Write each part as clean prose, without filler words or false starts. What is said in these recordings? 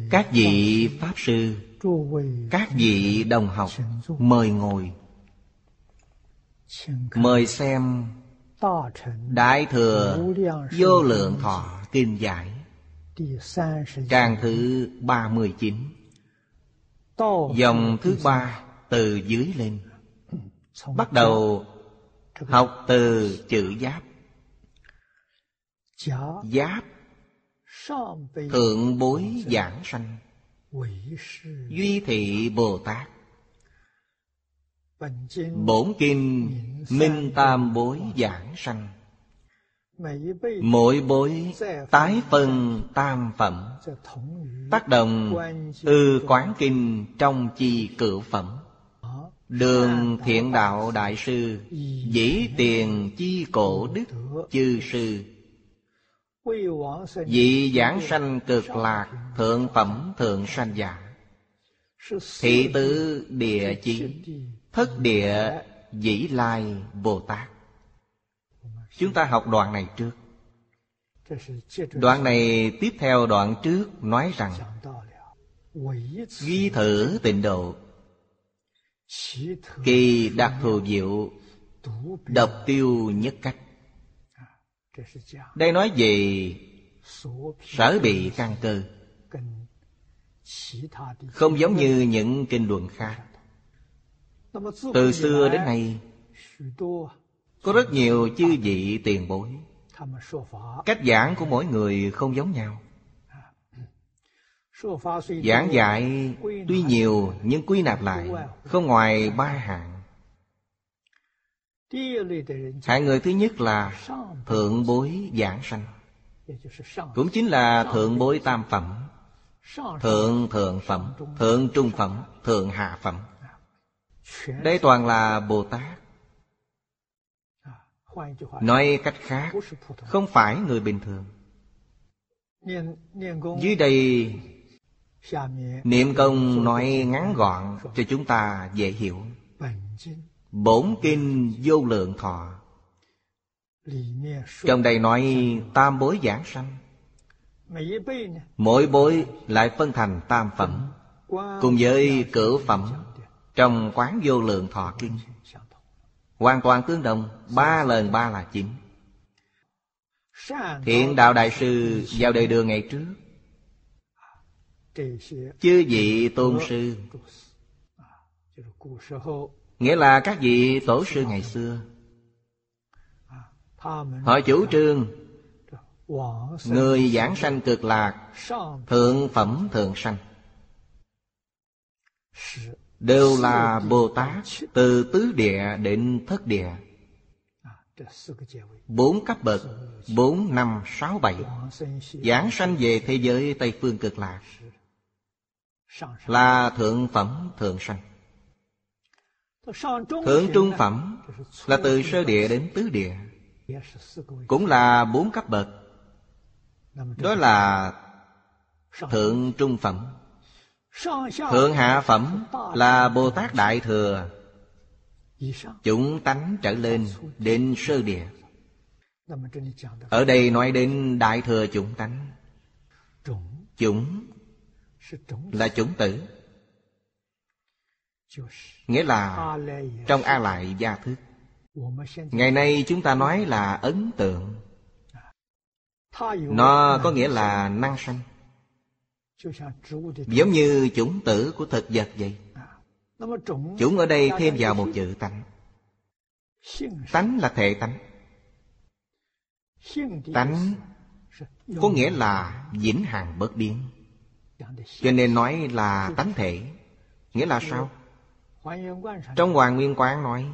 Các vị Pháp Sư, các vị đồng học, mời ngồi. Mời xem Đại Thừa Vô Lượng Thọ Kinh Giải, trang thứ 39, dòng thứ 3 từ dưới lên. Bắt đầu học từ chữ Giáp. Giáp, thượng bối giảng sanh, duy thị Bồ Tát. Bổn kinh minh tam bối giảng sanh, mỗi bối tái phân tam phẩm, tác động quán kinh trong chi cửu phẩm. Đường Thiện Đạo Đại Sư, dĩ tiền chi cổ đức chư sư, vị giảng sanh cực lạc thượng phẩm thượng sanh giả. Thị tứ địa chí, thất địa Dĩ Lai Bồ Tát. Chúng ta học đoạn này trước. Đoạn này tiếp theo đoạn trước nói rằng duy thử tịnh độ, kỳ đặc thù diệu, độc tiêu nhất cách. Đây nói về sở bị căn cơ, không giống như những kinh luận khác. Từ xưa đến nay, có rất nhiều chư vị tiền bối, cách giảng của mỗi người không giống nhau. Giảng dạy tuy nhiều nhưng quy nạp lại không ngoài 3 hạng. Hạng người thứ nhất là thượng bối giảng sanh, cũng chính là thượng bối tam phẩm, thượng thượng phẩm, thượng trung phẩm, thượng hạ phẩm. Đây toàn là Bồ Tát. Nói cách khác, không phải người bình thường. Dưới đây Niệm Công nói ngắn gọn cho chúng ta dễ hiểu. Bổn kinh Vô Lượng Thọ, trong đây nói tam bối giảng sanh. Mỗi bối lại phân thành tam phẩm, cùng với cửu phẩm trong Quán Vô Lượng Thọ Kinh, hoàn toàn tương đồng. 3 lần 3 là 9. Thiện Đạo Đại Sư vào đời Đường ngày trước, chư vị tôn sư, nghĩa là các vị tổ sư ngày xưa, họ chủ trương người giảng sanh cực lạc thượng phẩm thượng sanh đều là Bồ Tát, từ tứ địa đến thất địa. 4 cấp bậc, 4, 5, 6, 7 giảng sanh về thế giới Tây Phương cực lạc là thượng phẩm thượng sanh. Thượng trung phẩm là từ sơ địa đến tứ địa, cũng là 4 cấp bậc, đó là thượng trung phẩm. Thượng hạ phẩm là Bồ Tát Đại Thừa, chủng tánh trở lên đến sơ địa. Ở đây nói đến Đại Thừa chủng tánh. Chủng là chủng tử, nghĩa là trong A Lại gia thức. Ngày nay chúng ta nói là ấn tượng, nó có nghĩa là năng sanh, giống như chủng tử của thực vật vậy. Chủng ở đây thêm vào một chữ tánh. Tánh là thể tánh. Tánh có nghĩa là vĩnh hằng bất biến, cho nên nói là tánh thể. Nghĩa là sao? Trong Hoàn Nguyên Quán nói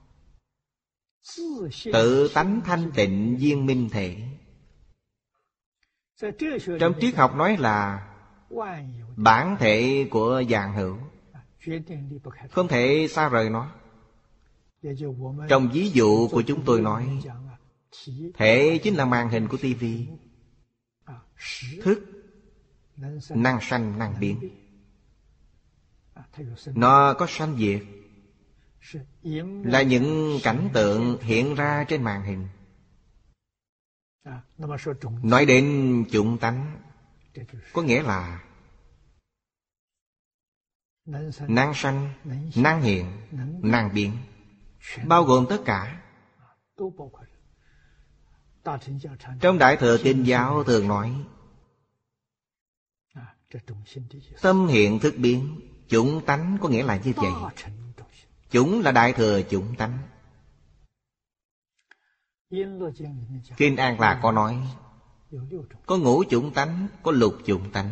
tự tánh thanh tịnh viên minh thể. Trong triết học nói là bản thể của vạn hữu, không thể xa rời nó. Trong ví dụ của chúng tôi nói, thể chính là màn hình của tivi, thức năng sanh năng biến, nó có sanh diệt, là những cảnh tượng hiện ra trên màn hình. Nói đến chủng tánh, có nghĩa là năng sanh, năng hiện, năng biến, bao gồm tất cả. Trong Đại Thừa Kinh Giáo thường nói tâm hiện thức biến, chủng tánh có nghĩa là như vậy. Chủng là Đại Thừa chủng tánh. Kinh An Lạc có nói có ngũ chủng tánh, có lục chủng tánh.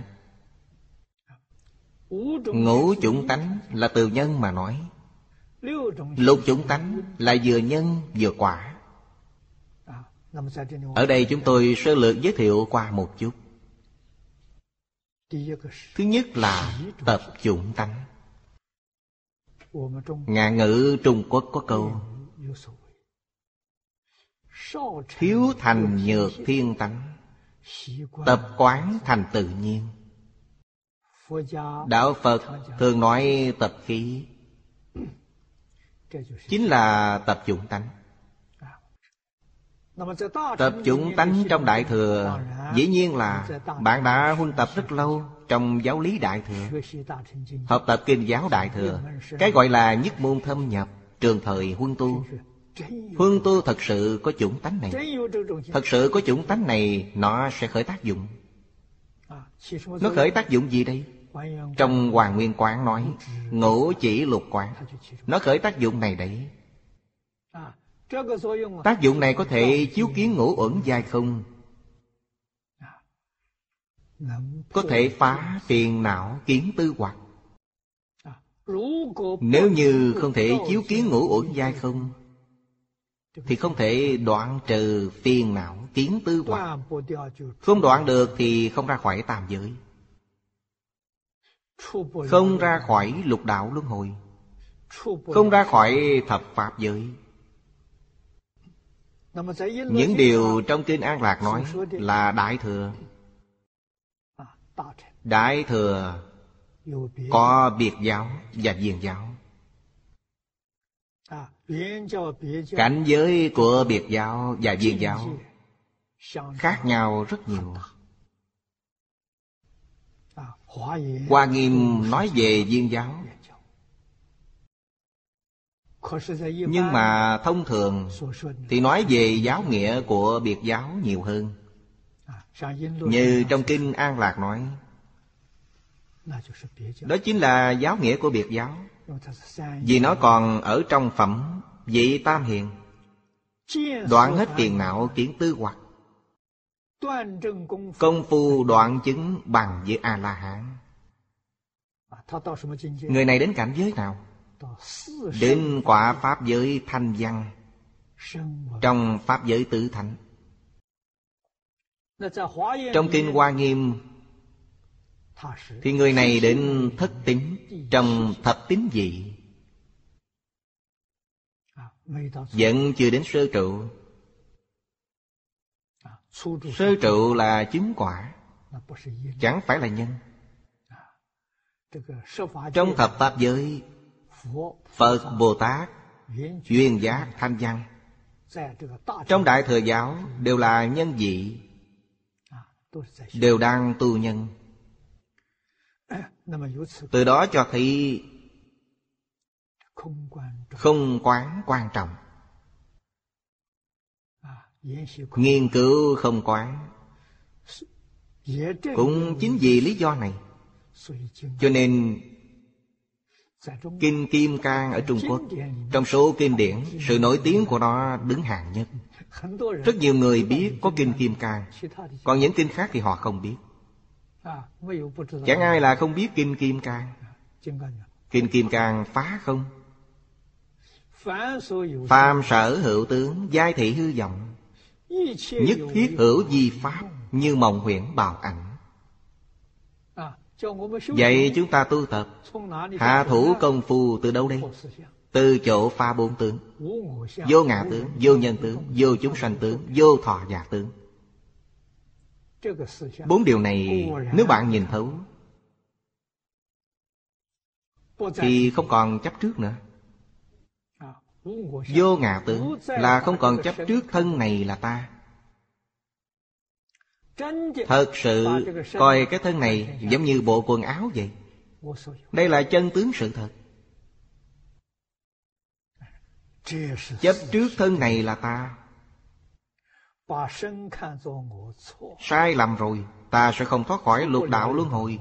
Ngũ chủng tánh là từ nhân mà nói. Lục chủng tánh là vừa nhân vừa quả. Ở đây chúng tôi sơ lược giới thiệu qua một chút. Thứ nhất là tập chủng tánh. Ngạn ngữ Trung Quốc có câu thiếu thành nhược thiên tánh, tập quán thành tự nhiên. Đạo Phật thường nói tập khí, chính là tập chủng tánh. Tập chủng tánh trong Đại Thừa dĩ nhiên là bạn đã huân tập rất lâu trong giáo lý Đại Thừa, học tập kinh giáo Đại Thừa. Cái gọi là nhất môn thâm nhập, trường thời huân tu. Huân tu thật sự có chủng tánh này. Thật sự có chủng tánh này, nó sẽ khởi tác dụng. Nó khởi tác dụng gì đây? Trong Hoàng Nguyên Quán nói ngũ chỉ lục quán, nó khởi tác dụng này đấy. Tác dụng này có thể chiếu kiến ngũ uẩn giai không, có thể phá phiền não kiến tư hoặc. Nếu như không thể chiếu kiến ngũ uẩn giai không, thì không thể đoạn trừ phiền não kiến tư hoặc. Không đoạn được thì không ra khỏi tam giới, không ra khỏi lục đạo luân hồi, không ra khỏi thập pháp giới. Những điều trong Kinh An Lạc nói là Đại Thừa. Đại Thừa có biệt giáo và viên giáo. Cảnh giới của biệt giáo và viên giáo khác nhau rất nhiều. Hoa Nghiêm nói về viên giáo, nhưng mà thông thường thì nói về giáo nghĩa của biệt giáo nhiều hơn. Như trong Kinh An Lạc nói, đó chính là giáo nghĩa của biệt giáo. Vì nó còn ở trong phẩm vị tam hiền, đoạn hết phiền não kiến tư hoặc. Công phu đoạn chứng bằng với A-la-hán. Người này đến cảnh giới nào? Đến quả pháp giới thanh văn, trong pháp giới tứ thánh. Trong Kinh Hoa Nghiêm thì người này đến thất tín, trong thập tín vị, vẫn chưa đến sơ trụ. Sơ trụ là chứng quả, chẳng phải là nhân. Trong thập pháp giới, Phật, Bồ Tát, duyên giác, thanh văn, trong Đại Thừa giáo đều là nhân vị, đều đang tu nhân. Từ đó cho thấy không quán quan trọng. Nghiên cứu không quán cũng chính vì lý do này, cho nên Kinh Kim Cang ở Trung Quốc, trong số kinh điển, sự nổi tiếng của nó đứng hàng nhất. Rất nhiều người biết có Kinh Kim Cang, còn những kinh khác thì họ không biết. Chẳng ai là không biết Kinh Kim Cang. Kinh Kim Cang phá không. Phàm sở hữu tướng, giai thị hư vọng, nhất thiết hữu di pháp, như mộng huyễn bào ảnh. Vậy chúng ta tu tập hạ thủ công phu từ đâu đây? Từ chỗ phá bốn tướng: vô ngã tướng, vô nhân tướng, vô chúng sanh tướng, vô thọ giả tướng. Bốn điều này nếu bạn nhìn thấu thì không còn chấp trước nữa. Vô ngã tướng là không còn chấp trước thân này là ta. Thật sự coi cái thân này giống như bộ quần áo vậy. Đây là chân tướng sự thật. Chấp trước thân này là ta. Sai lầm rồi, ta sẽ không thoát khỏi lục đạo luân hồi.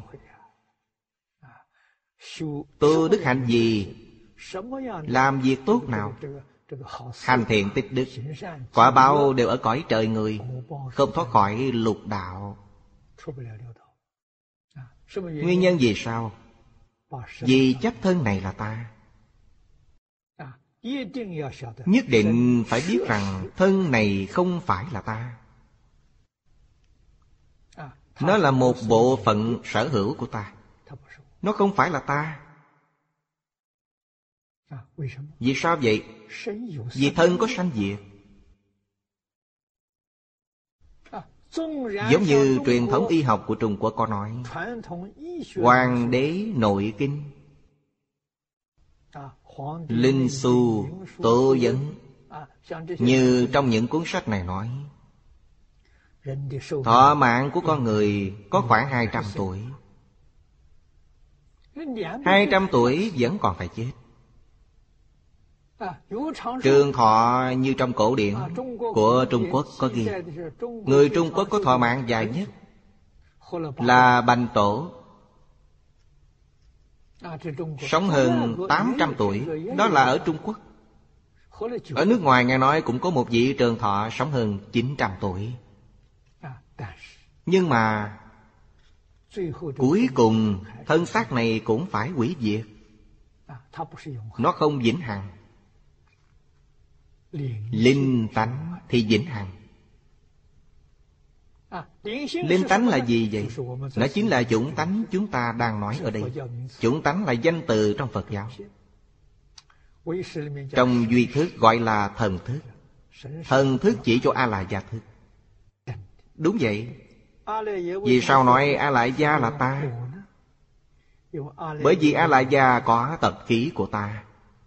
Tu đức hạnh gì, làm việc tốt nào, hành thiện tích đức, quả báo đều ở cõi trời người, không thoát khỏi lục đạo. Nguyên nhân vì sao? Vì chấp thân này là ta. Nhất định phải biết rằng thân này không phải là ta. Nó là một bộ phận sở hữu của ta. Nó không phải là ta. Vì sao vậy? Vì thân có sanh diệt. Giống như truyền thống y học của Trung Quốc có nói, Hoàng đế nội kinh, Linh Xu Tố Vấn. Như trong những cuốn sách này nói, thọ mạng của con người có khoảng 200 tuổi. 200 tuổi vẫn còn phải chết. Trường thọ như trong cổ điển của Trung Quốc có ghi, người Trung Quốc có thọ mạng dài nhất là Bành Tổ, sống hơn 800 tuổi. Đó là ở Trung Quốc. Ở nước ngoài nghe nói cũng có một vị trường thọ sống hơn 900 tuổi. Nhưng mà cuối cùng thân xác này cũng phải hủy diệt. Nó không vĩnh hằng. Linh tánh thì vĩnh hằng. Linh tánh là gì vậy? Nó chính là chủng tánh chúng ta đang nói ở đây. Chủng tánh là danh từ trong Phật giáo. Trong duy thức gọi là thần thức. Thần thức chỉ cho A-la-gia thức. Đúng vậy. Vì sao nói A-la-gia là ta? Bởi vì A-la-gia có tập khí của ta.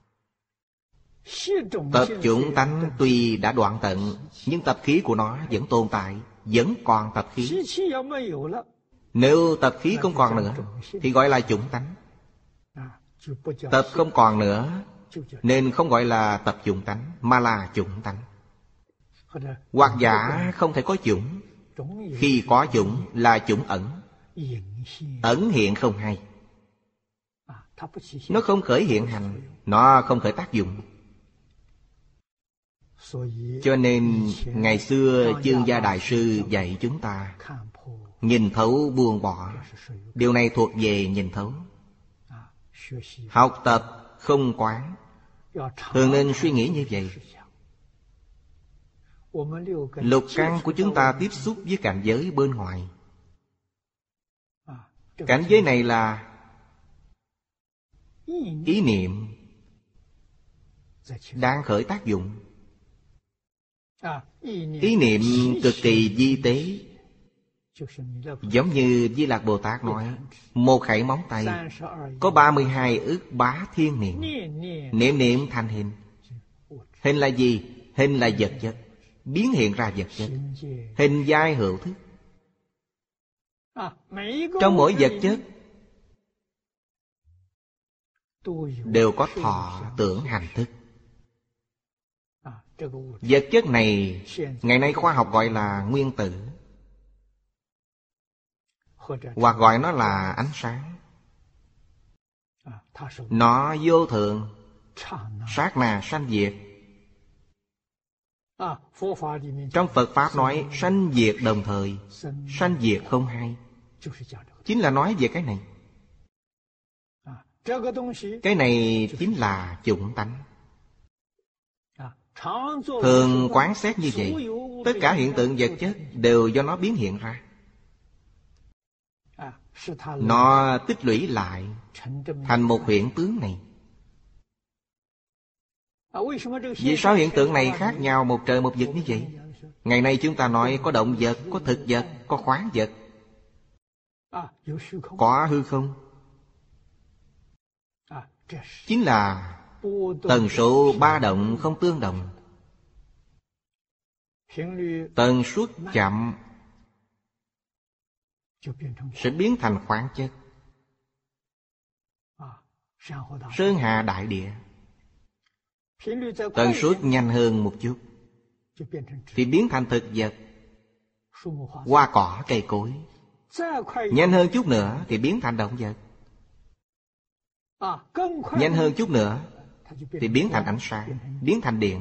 Tập chủng tánh tuy đã đoạn tận, nhưng tập khí của nó vẫn tồn tại, vẫn còn tập khí. Nếu tập khí không còn nữa thì gọi là chủng tánh. Tập không còn nữa nên không gọi là tập chủng tánh, mà là chủng tánh. Hoặc giả không thể có chủng. Khi có chủng là chủng ẩn. Ẩn hiện không hay. Nó không khởi hiện hành, nó không khởi tác dụng. Cho nên ngày xưa Chương Gia Đại Sư dạy chúng ta nhìn thấu buông bỏ. Điều này thuộc về nhìn thấu. Học tập không quán, thường nên suy nghĩ như vậy. Lục căn của chúng ta tiếp xúc với cảnh giới bên ngoài. Cảnh giới này là ý niệm đang khởi tác dụng. Ý niệm cực kỳ vi tế. Giống như Di Lặc Bồ Tát nói, một khẩy móng tay có 32 ức bá thiên niệm. Niệm niệm thành hình. Hình là gì? Hình là vật chất, biến hiện ra vật chất. Hình giai hữu thức. Trong mỗi vật chất đều có thọ tưởng hành thức. Vật chất này ngày nay khoa học gọi là nguyên tử, hoặc gọi nó là ánh sáng. Nó vô thường, sát na sanh diệt. Trong Phật Pháp nói sanh diệt đồng thời, sanh diệt không hai. Chính là nói về cái này. Cái này chính là chủng tánh. Thường quán xét như vậy, tất cả hiện tượng vật chất đều do nó biến hiện ra. Nó tích lũy lại thành một hiện tướng này. Vì sao hiện tượng này khác nhau một trời một vực như vậy? Ngày nay chúng ta nói có động vật, có thực vật, có khoáng vật, có hư không. Chính là tần số ba động không tương đồng. Tần suất chậm sẽ biến thành khoáng chất. Sơn hà đại địa. Tần suất nhanh hơn một chút thì biến thành thực vật, hoa cỏ cây cối. Nhanh hơn chút nữa thì biến thành động vật. Nhanh hơn chút nữa thì biến thành ánh sáng, biến thành điện.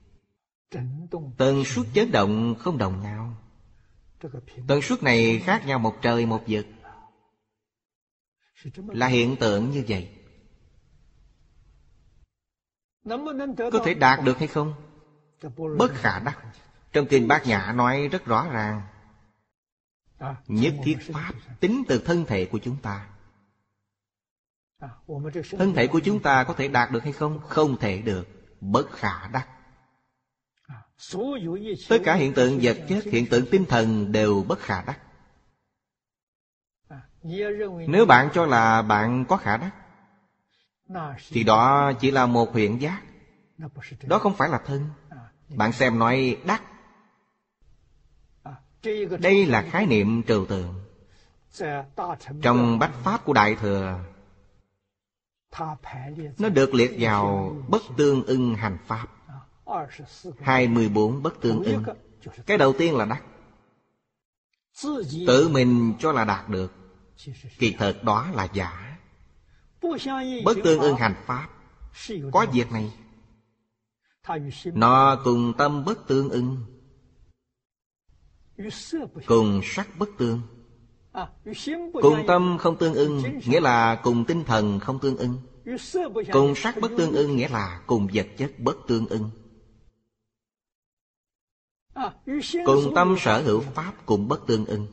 Tần suất chấn động không đồng nhau. Tần suất này khác nhau một trời một vực. Là hiện tượng như vậy. Có thể đạt được hay không? Bất khả đắc. Trong kinh Bát Nhã nói rất rõ ràng. Nhất thiết pháp tính từ thân thể của chúng ta. Thân thể của chúng ta có thể đạt được hay không? Không thể được. Bất khả đắc. Tất cả hiện tượng vật chất, hiện tượng tinh thần đều bất khả đắc. Nếu bạn cho là bạn có khả đắc thì đó chỉ là một huyện giác. Đó không phải là thân. Bạn xem nói đắc. Đây là khái niệm trừu tượng. Trong Bách Pháp của Đại Thừa, nó được liệt vào bất tương ưng hành pháp. 24 bất tương ưng. Cái đầu tiên là đắc. Tự mình cho là đạt được, kỳ thật đó là giả. Bất tương ưng hành pháp có việc này. Nó cùng tâm bất tương ưng, cùng sắc bất tương. Cùng tâm không tương ưng nghĩa là cùng tinh thần không tương ưng. Cùng sắc bất tương ưng nghĩa là cùng vật chất bất tương ưng. Cùng tâm sở hữu pháp cũng bất tương ưng.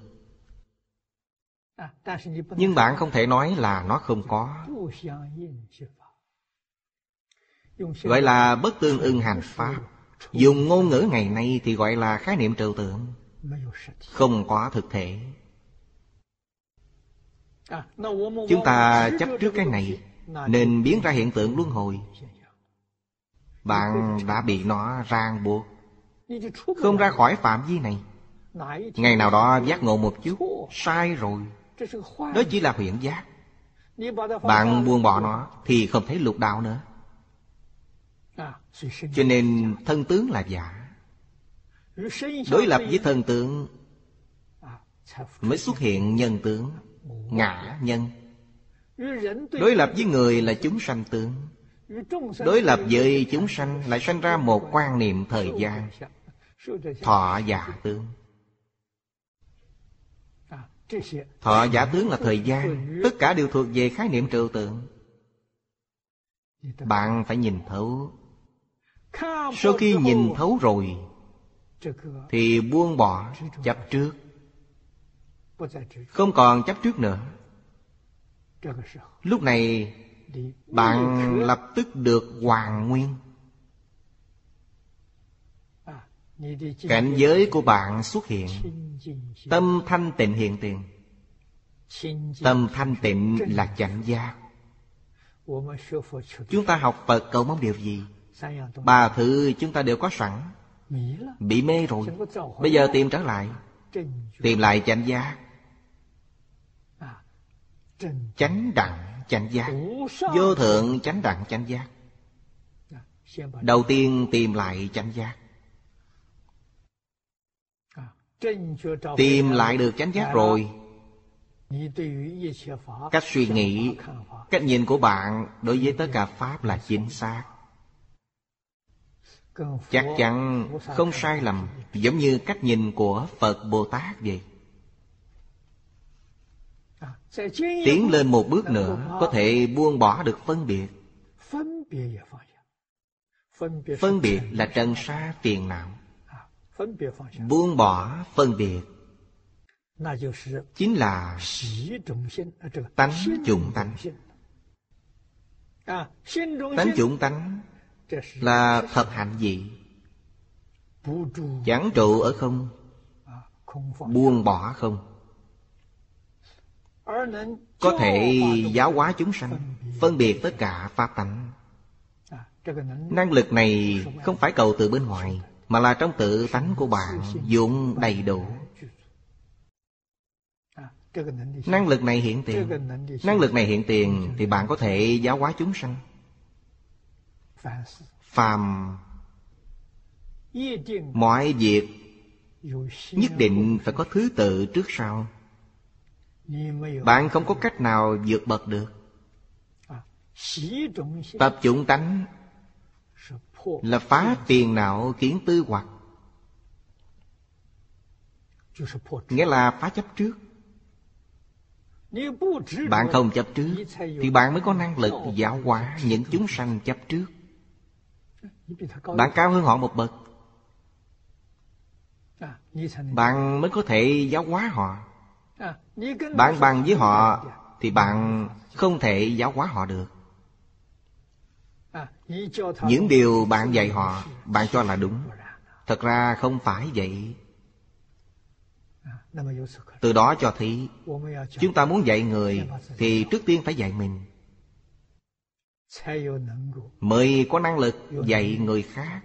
Nhưng bạn không thể nói là nó không có. Gọi là bất tương ưng hành pháp. Dùng ngôn ngữ ngày nay thì gọi là khái niệm trừu tượng, không có thực thể. Chúng ta chấp trước cái này nên biến ra hiện tượng luân hồi. Bạn đã bị nó ràng buộc, không ra khỏi phạm vi này. Ngày nào đó giác ngộ một chút, sai rồi. Đó chỉ là huyễn giác. Bạn buông bỏ nó thì không thấy lục đạo nữa. Cho nên thân tướng là giả. Đối lập với thân tướng mới xuất hiện nhân tướng, ngã nhân. Đối lập với người là chúng sanh tướng. Đối lập với chúng sanh lại sanh ra một quan niệm thời gian, thọ giả tướng. Thọ giả tướng là thời gian. Tất cả đều thuộc về khái niệm trừu tượng. Bạn phải nhìn thấu. Sau khi nhìn thấu rồi thì buông bỏ chấp trước, không còn chấp trước nữa. Lúc này bạn lập tức được hoàn nguyên. Cảnh giới của bạn xuất hiện. Tâm thanh tịnh hiện tiền. Tâm thanh tịnh là chánh giác. Chúng ta học Phật cầu mong điều gì? Ba thứ chúng ta đều có sẵn. Bị mê rồi, bây giờ tìm trở lại. Tìm lại chánh giác. Chánh đẳng chánh giác, vô thượng chánh đẳng chánh giác. Đầu tiên tìm lại chánh giác. Tìm lại được chánh giác rồi, cách suy nghĩ, cách nhìn của bạn đối với tất cả pháp là chính xác, chắc chắn không sai lầm. Giống như cách nhìn của Phật Bồ Tát vậy. Tiến lên một bước nữa, có thể buông bỏ được phân biệt. Phân biệt là trần sa phiền não. Buông bỏ phân biệt chính là tánh chủng tánh. Tánh chủng tánh là thập hạnh vị. Chẳng trụ ở không, buông bỏ không. Có thể giáo hóa chúng sanh, phân biệt tất cả pháp tánh. Năng lực này không phải cầu từ bên ngoài, mà là trong tự tánh của bạn dụng đầy đủ. Năng lực này hiện tiền. Năng lực này hiện tiền thì bạn có thể giáo hóa chúng sanh. Phàm mọi việc nhất định phải có thứ tự trước sau. Bạn không có cách nào vượt bậc được. Tập chủng tánh là phá phiền não kiến tư hoặc, nghĩa là phá chấp trước. Bạn không chấp trước thì bạn mới có năng lực giáo hóa những chúng sanh chấp trước. Bạn cao hơn họ một bậc, bạn mới có thể giáo hóa họ. Bạn bằng với họ thì bạn không thể giáo hóa họ được. Những điều bạn dạy họ, bạn cho là đúng, thật ra không phải vậy. Từ đó cho thấy chúng ta muốn dạy người thì trước tiên phải dạy mình, mới có năng lực dạy người khác.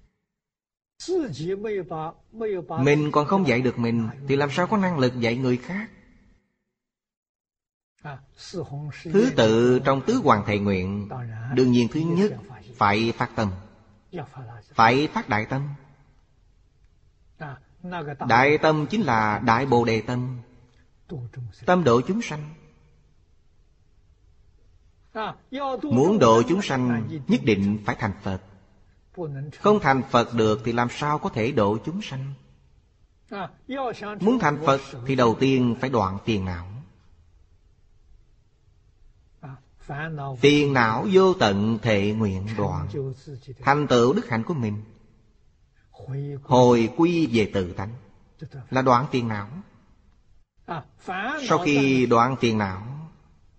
Mình còn không dạy được mình thì làm sao có năng lực dạy người khác? Thứ tự trong tứ hoàng thệ nguyện, đương nhiên thứ nhất phải phát tâm, phải phát đại tâm. Đại tâm chính là Đại Bồ Đề tâm, tâm độ chúng sanh. Muốn độ chúng sanh nhất định phải thành Phật. Không thành Phật được thì làm sao có thể độ chúng sanh? Muốn thành Phật thì đầu tiên phải đoạn phiền não. Phiền não vô tận thệ nguyện đoạn, thành tựu đức hạnh của mình, hồi quy về tự tánh, là đoạn phiền não. Sau khi đoạn phiền não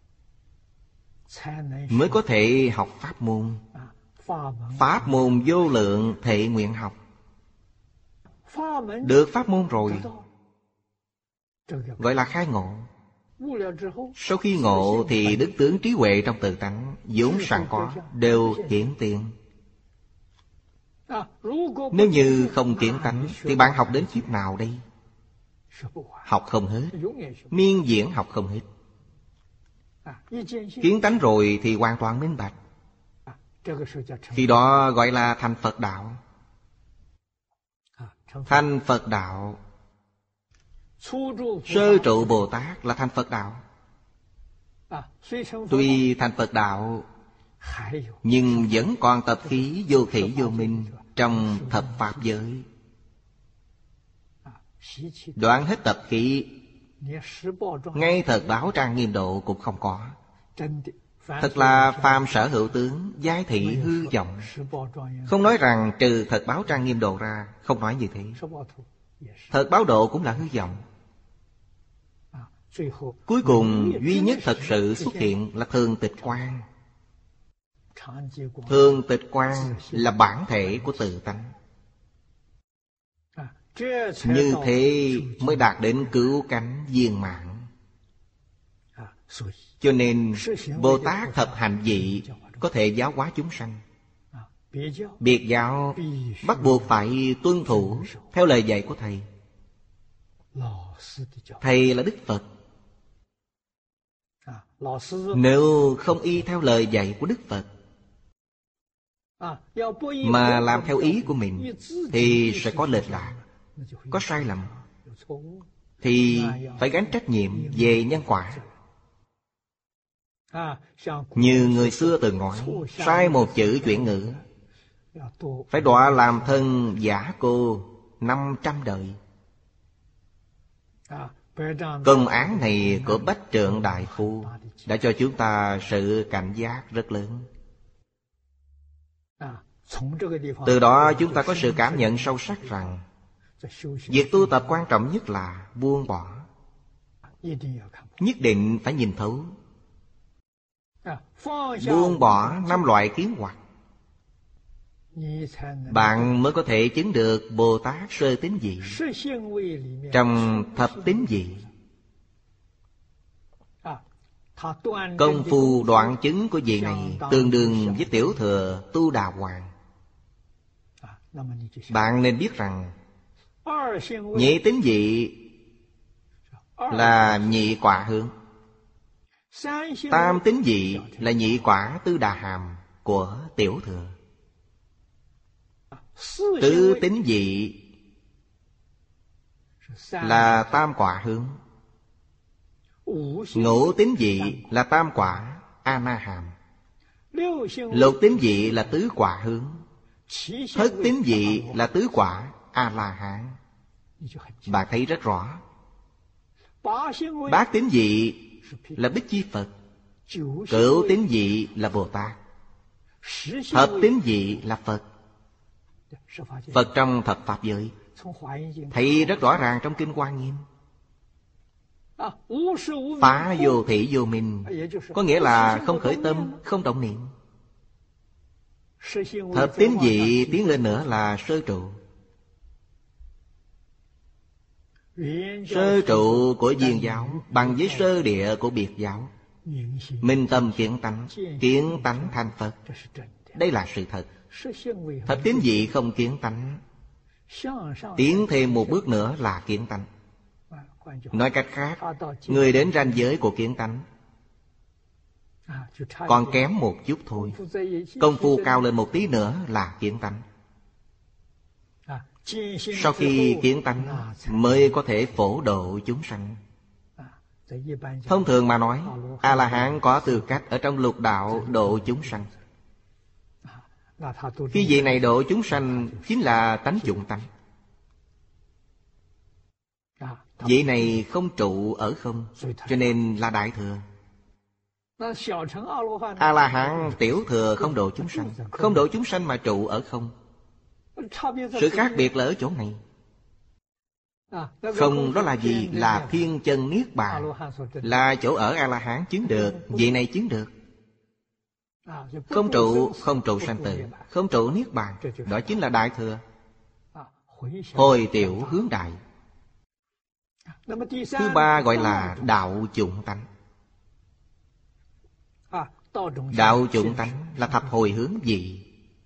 mới có thể học pháp môn. Pháp môn vô lượng thệ nguyện học. Được pháp môn rồi gọi là khai ngộ. Sau khi ngộ thì đức tướng trí huệ trong tự tánh vốn sẵn có đều hiển tiền. Nếu như không kiến tánh thì bạn học đến kiếp nào đây? Học không hết, miên diễn học không hết. Kiến tánh rồi thì hoàn toàn minh bạch. Khi đó gọi là thành Phật đạo. Thành Phật đạo, sơ trụ Bồ Tát là thành Phật đạo. Tuy thành Phật đạo nhưng vẫn còn tập khí vô khỉ vô minh trong thập pháp giới. Đoạn hết tập khí, ngay thật báo trang nghiêm độ cũng không có. Thật là phàm sở hữu tướng, giai thị hư vọng. Không nói rằng trừ thật báo trang nghiêm độ ra, không nói như thế. Thật báo độ cũng là hư vọng. Cuối cùng duy nhất thật sự xuất hiện là thường tịch quang. Thường tịch quang là bản thể của tự tánh. Như thế mới đạt đến cứu cánh viên mãn. Cho nên Bồ Tát thập hạnh vị có thể giáo hóa chúng sanh. Biệt giáo bắt buộc phải tuân thủ theo lời dạy của Thầy. Thầy là Đức Phật. Nếu không y theo lời dạy của Đức Phật mà làm theo ý của mình thì sẽ có lệch lạc, có sai lầm, thì phải gánh trách nhiệm về nhân quả. Như người xưa từng nói, sai một chữ chuyển ngữ phải đọa làm thân giả cô 500 đời. Công án này của Bách Trượng Đại Phu đã cho chúng ta sự cảnh giác rất lớn. Từ đó chúng ta có sự cảm nhận sâu sắc rằng việc tu tập quan trọng nhất là buông bỏ. Nhất định phải nhìn thấu. Buông bỏ 5 loại kiến hoặc, bạn mới có thể chứng được Bồ Tát sơ tín vị. Trong thập tín vị, công phu đoạn chứng của vị này tương đương với tiểu thừa Tu Đà Hoàng. Bạn nên biết rằng nhị tín vị là nhị quả hướng. Tam tín dị là nhị quả Tư Đà Hàm của Tiểu Thừa. Tứ tín dị là tam quả hướng. Ngũ tín dị là tam quả A Na Hàm. Lục tín dị là tứ quả hướng. Thất tín dị là tứ quả A La Hán. Bạn thấy rất rõ. Bát tín dị là Bích Chi Phật. Cửu tín dị là Bồ Tát. Thập tín dị là Phật. Phật trong thập pháp giới. Thấy rất rõ ràng trong Kinh Hoa Nghiêm. Phá vô thị vô minh, có nghĩa là không khởi tâm, không động niệm. Thập tín dị tiến lên nữa là sơ trụ. Sơ trụ của Viên giáo bằng với sơ địa của Biệt giáo. Minh tâm kiến tánh thành Phật. Đây là sự thật. Thập tín dị không kiến tánh, tiến thêm một bước nữa là kiến tánh. Nói cách khác, người đến ranh giới của kiến tánh còn kém một chút thôi. Công phu cao lên một tí nữa là kiến tánh. Sau khi kiến tánh mới có thể phổ độ chúng sanh. Thông thường mà nói, A-la-hán có tư cách ở trong lục đạo độ chúng sanh. Khi vị này độ chúng sanh chính là tánh dụng tánh. Vị này không trụ ở không, cho nên là đại thừa. A-la-hán tiểu thừa không độ chúng sanh. Không độ chúng sanh mà trụ ở không. Sự khác biệt là ở chỗ này. Không đó là gì? Là thiên chân niết bàn. Là chỗ ở A-la-hán chứng được. Vị này chứng được. Không trụ sanh tử, không trụ niết bàn. Đó chính là đại thừa. Hồi tiểu hướng đại. Thứ ba gọi là đạo chủng tánh. Đạo chủng tánh là thập hồi hướng vị.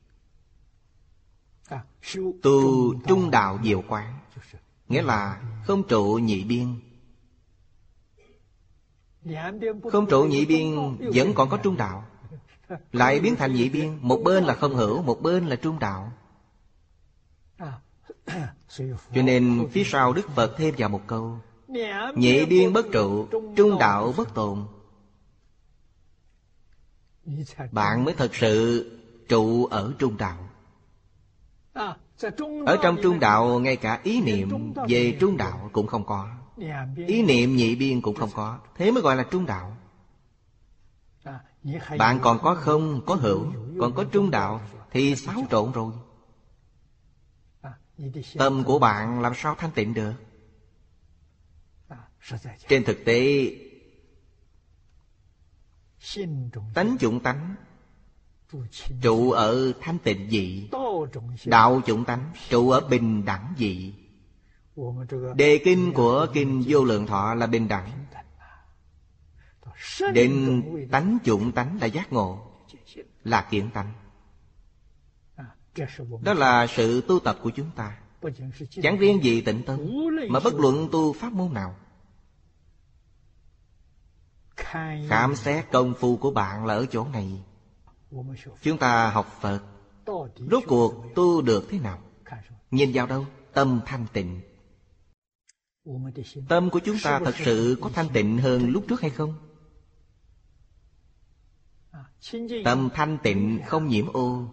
Tu trung đạo diệu quán, nghĩa là không trụ nhị biên. Không trụ nhị biên vẫn còn có trung đạo, lại biến thành nhị biên. Một bên là không hữu, một bên là trung đạo. Cho nên phía sau Đức Phật thêm vào một câu: nhị biên bất trụ, trung đạo bất tồn. Bạn mới thật sự trụ ở trung đạo. Ở trong trung đạo, ngay cả ý niệm về trung đạo cũng không có. Ý niệm nhị biên cũng không có. Thế mới gọi là trung đạo. Bạn còn có không, có hữu, còn có trung đạo thì xáo trộn rồi. Tâm của bạn làm sao thanh tịnh được? Trên thực tế, tánh chủng tánh trụ ở thanh tịnh vị, đạo chủng tánh trụ ở bình đẳng vị. Đề kinh của Kinh Vô Lượng Thọ là bình đẳng. Định tánh chủng tánh là giác ngộ, là kiến tánh. Đó là sự tu tập của chúng ta. Chẳng riêng gì Tịnh Tông, mà bất luận tu pháp môn nào. Khám xét công phu của bạn là ở chỗ này. Chúng ta học Phật, rốt cuộc tu được thế nào? Nhìn vào đâu? Tâm thanh tịnh. Tâm của chúng ta thật sự có thanh tịnh hơn lúc trước hay không? Tâm thanh tịnh không nhiễm ô.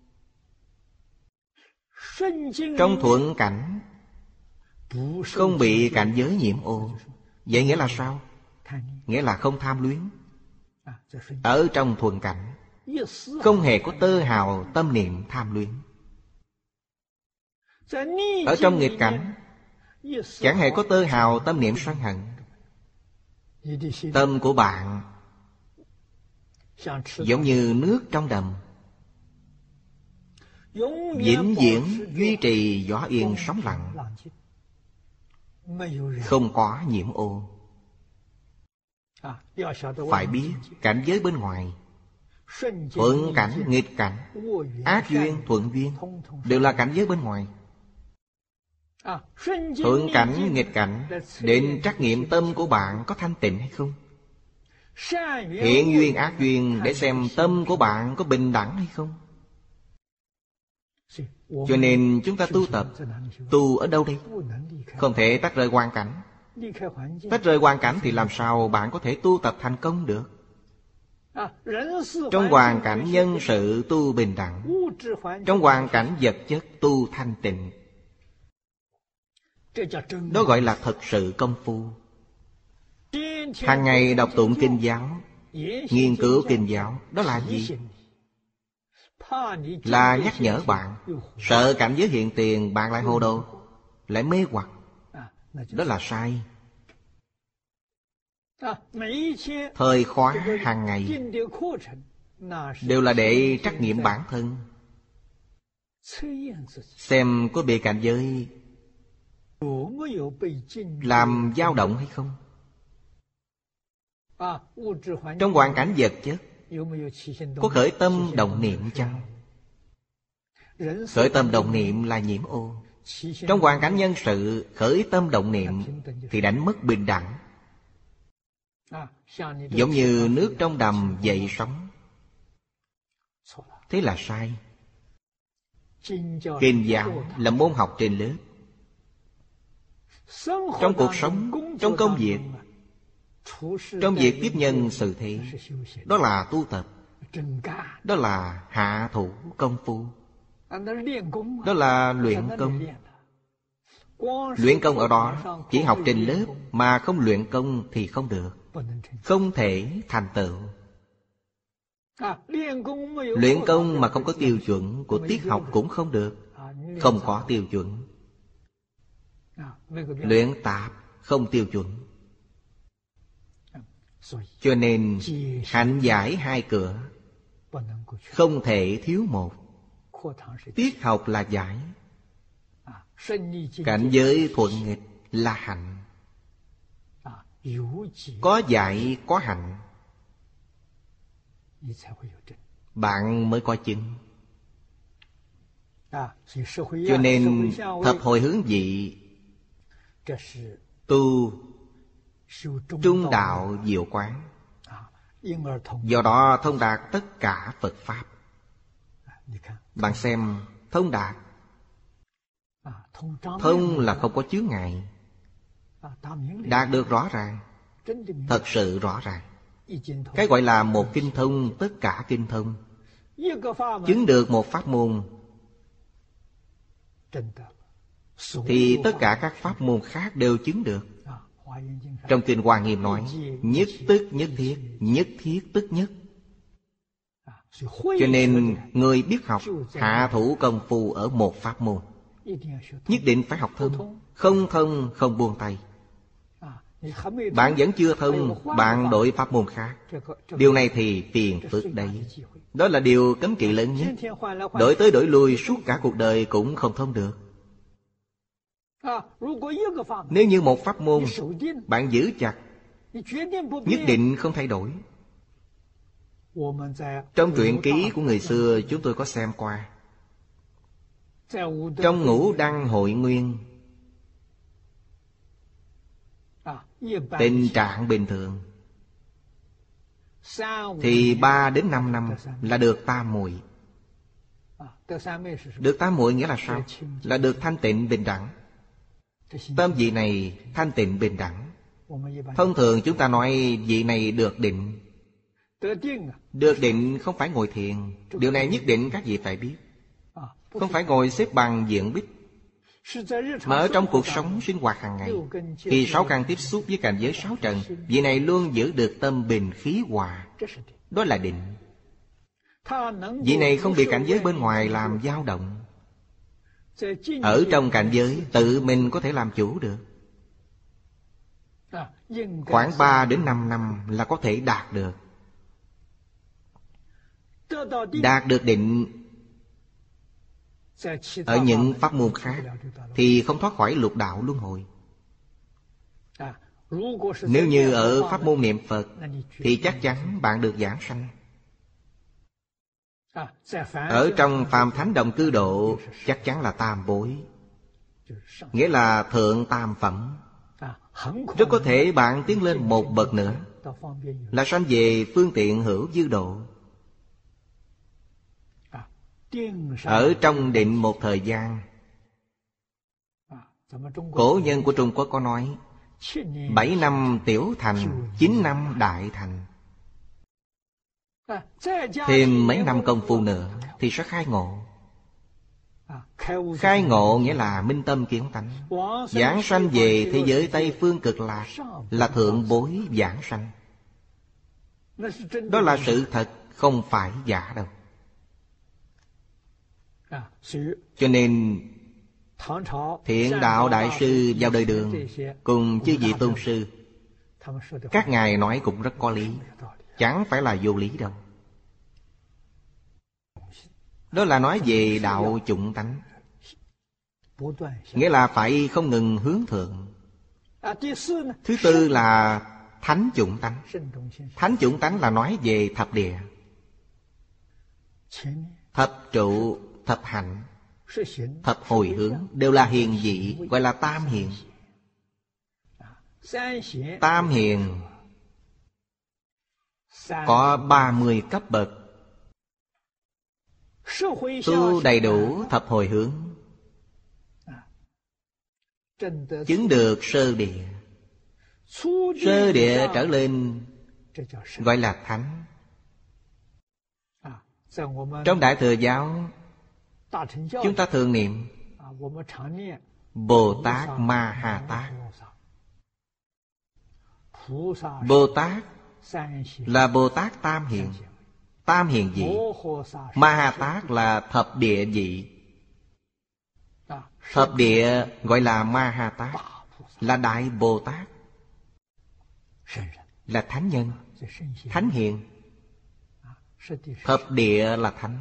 Trong thuận cảnh không bị cảnh giới nhiễm ô. Vậy nghĩa là sao? Nghĩa là không tham luyến. Ở trong thuận cảnh không hề có tơ hào tâm niệm tham luyến. Ở trong nghịch cảnh chẳng hề có tơ hào tâm niệm sân hận. Tâm của bạn giống như nước trong đầm, vĩnh viễn duy trì gió yên sóng lặng, không có nhiễm ô. Phải biết cảnh giới bên ngoài, thuận cảnh, nghịch cảnh, ác duyên, thuận duyên đều là cảnh giới bên ngoài. thuận cảnh, nghịch cảnh, đến trắc nghiệm tâm của bạn có thanh tịnh hay không. Thiện duyên, ác duyên, để xem tâm của bạn có bình đẳng hay không. Cho nên chúng ta tu tập, tu ở đâu đây? Không thể tách rời hoàn cảnh. Tách rời hoàn cảnh thì làm sao bạn có thể tu tập thành công được? Trong hoàn cảnh nhân sự tu bình đẳng, trong hoàn cảnh vật chất tu thanh tịnh. Đó gọi là thật sự công phu. Hàng ngày đọc tụng kinh giáo, nghiên cứu kinh giáo, đó là gì? Là nhắc nhở bạn. Sợ cảnh giới hiện tiền, bạn lại hồ đồ, lại mê hoặc. Đó là sai. Thời khóa hàng ngày đều là để trắc nghiệm bản thân, xem có bị cảnh giới làm dao động hay không. Trong hoàn cảnh vật chất có khởi tâm động niệm chăng? Khởi tâm động niệm là nhiễm ô. Trong hoàn cảnh nhân sự khởi tâm động niệm thì đánh mất bình đẳng. Giống như nước trong đầm dậy sóng. Thế là sai. Kinh giáo là môn học trên lớp. Trong cuộc sống, trong công việc, trong việc tiếp nhân xử thế, đó là tu tập. Đó là hạ thủ công phu. Đó là luyện công. Luyện công ở đó chỉ học trên lớp mà không luyện công thì không được, không thể thành tựu. Luyện công mà không có tiêu chuẩn của tiết học cũng không được. Không có tiêu chuẩn. Luyện tạp không tiêu chuẩn. Cho nên hạnh giải hai cửa, không thể thiếu một. Tiết học là giải, cảnh giới thuận nghịch là hạnh. Có giải có hạnh, bạn mới có chứng. Cho nên thập hồi hướng vị tu trung đạo diệu quán, do đó thông đạt tất cả Phật Pháp. Bạn xem, thông đạt. Thông là không có chướng ngại, đạt được rõ ràng, thật sự rõ ràng. Cái gọi là một kinh thông, tất cả kinh thông. Chứng được một pháp môn thì tất cả các pháp môn khác đều chứng được. Trong Kinh Hoa Nghiêm nói, nhất tức nhất thiết, nhất thiết tức nhất. Cho nên người biết học hạ thủ công phu ở một pháp môn, nhất định phải học thông. Không thông không buông tay. Bạn vẫn chưa thông, bạn đổi pháp môn khác, điều này thì phiền phức đấy. Đó là điều cấm kỵ lớn nhất. Đổi tới đổi lui suốt cả cuộc đời cũng không thông được. Nếu như một pháp môn bạn giữ chặt, nhất định không thay đổi. Trong truyện ký của người xưa chúng tôi có xem qua. Trong Ngũ Đăng Hội Nguyên, tình trạng bình thường thì 3 đến 5 năm là được tam muội. Được tam muội nghĩa là sao? Là được thanh tịnh bình đẳng. Tâm vị này thanh tịnh bình đẳng. Thông thường chúng ta nói vị này được định. Được định không phải ngồi thiền. Điều này nhất định các vị phải biết. Không phải ngồi xếp bằng diện bích, mà ở trong cuộc sống sinh hoạt hàng ngày, khi sáu căn tiếp xúc với cảnh giới sáu trần, vị này luôn giữ được tâm bình khí hòa. Đó là định. Vị này không bị cảnh giới bên ngoài làm dao động. Ở trong cảnh giới tự mình có thể làm chủ được. Khoảng 3 đến 5 năm là có thể đạt được. Đạt được định ở những pháp môn khác thì không thoát khỏi lục đạo luân hồi. Nếu như ở pháp môn niệm Phật thì chắc chắn bạn được giảng sanh. Ở trong phàm thánh đồng cư độ chắc chắn là tam bối. nghĩa là thượng tam phẩm. Rất có thể bạn tiến lên một bậc nữa, là sanh về phương tiện hữu dư độ. Ở trong định một thời gian, cổ nhân của Trung Quốc có nói 7 năm tiểu thành, 9 năm đại thành. Thêm mấy năm công phu nữa thì sẽ khai ngộ. Khai ngộ nghĩa là minh tâm kiến tánh. Giảng sanh về thế giới Tây Phương Cực Lạc là thượng bối giảng sanh. Đó là sự thật, không phải giả đâu. Cho nên Thiện Đạo Đại Sư vào đời Đường cùng chư vị tôn sư, các ngài nói cũng rất có lý, chẳng phải là vô lý đâu. Đó là nói về đạo chủng tánh, nghĩa là phải không ngừng hướng thượng. Thứ tư là thánh chủng tánh. Thánh chủng tánh là nói về thập địa, thập trụ, thập hạnh, thập hồi hướng, đều là hiền vị, gọi là tam hiền. Tam hiền có 30 cấp bậc. Tu đầy đủ thập hồi hướng, chứng được sơ địa. Sơ địa trở lên gọi là thánh. Trong Đại Thừa Giáo, chúng ta thường niệm Bồ Tát Ma Ha Tát. Bồ Tát là Bồ Tát tam hiền. Tam hiền vị. Ma Ha Tát là thập địa vị. Thập địa gọi là Ma Ha Tát, là Đại Bồ Tát, là thánh nhân, thánh hiền. Thập địa là thánh.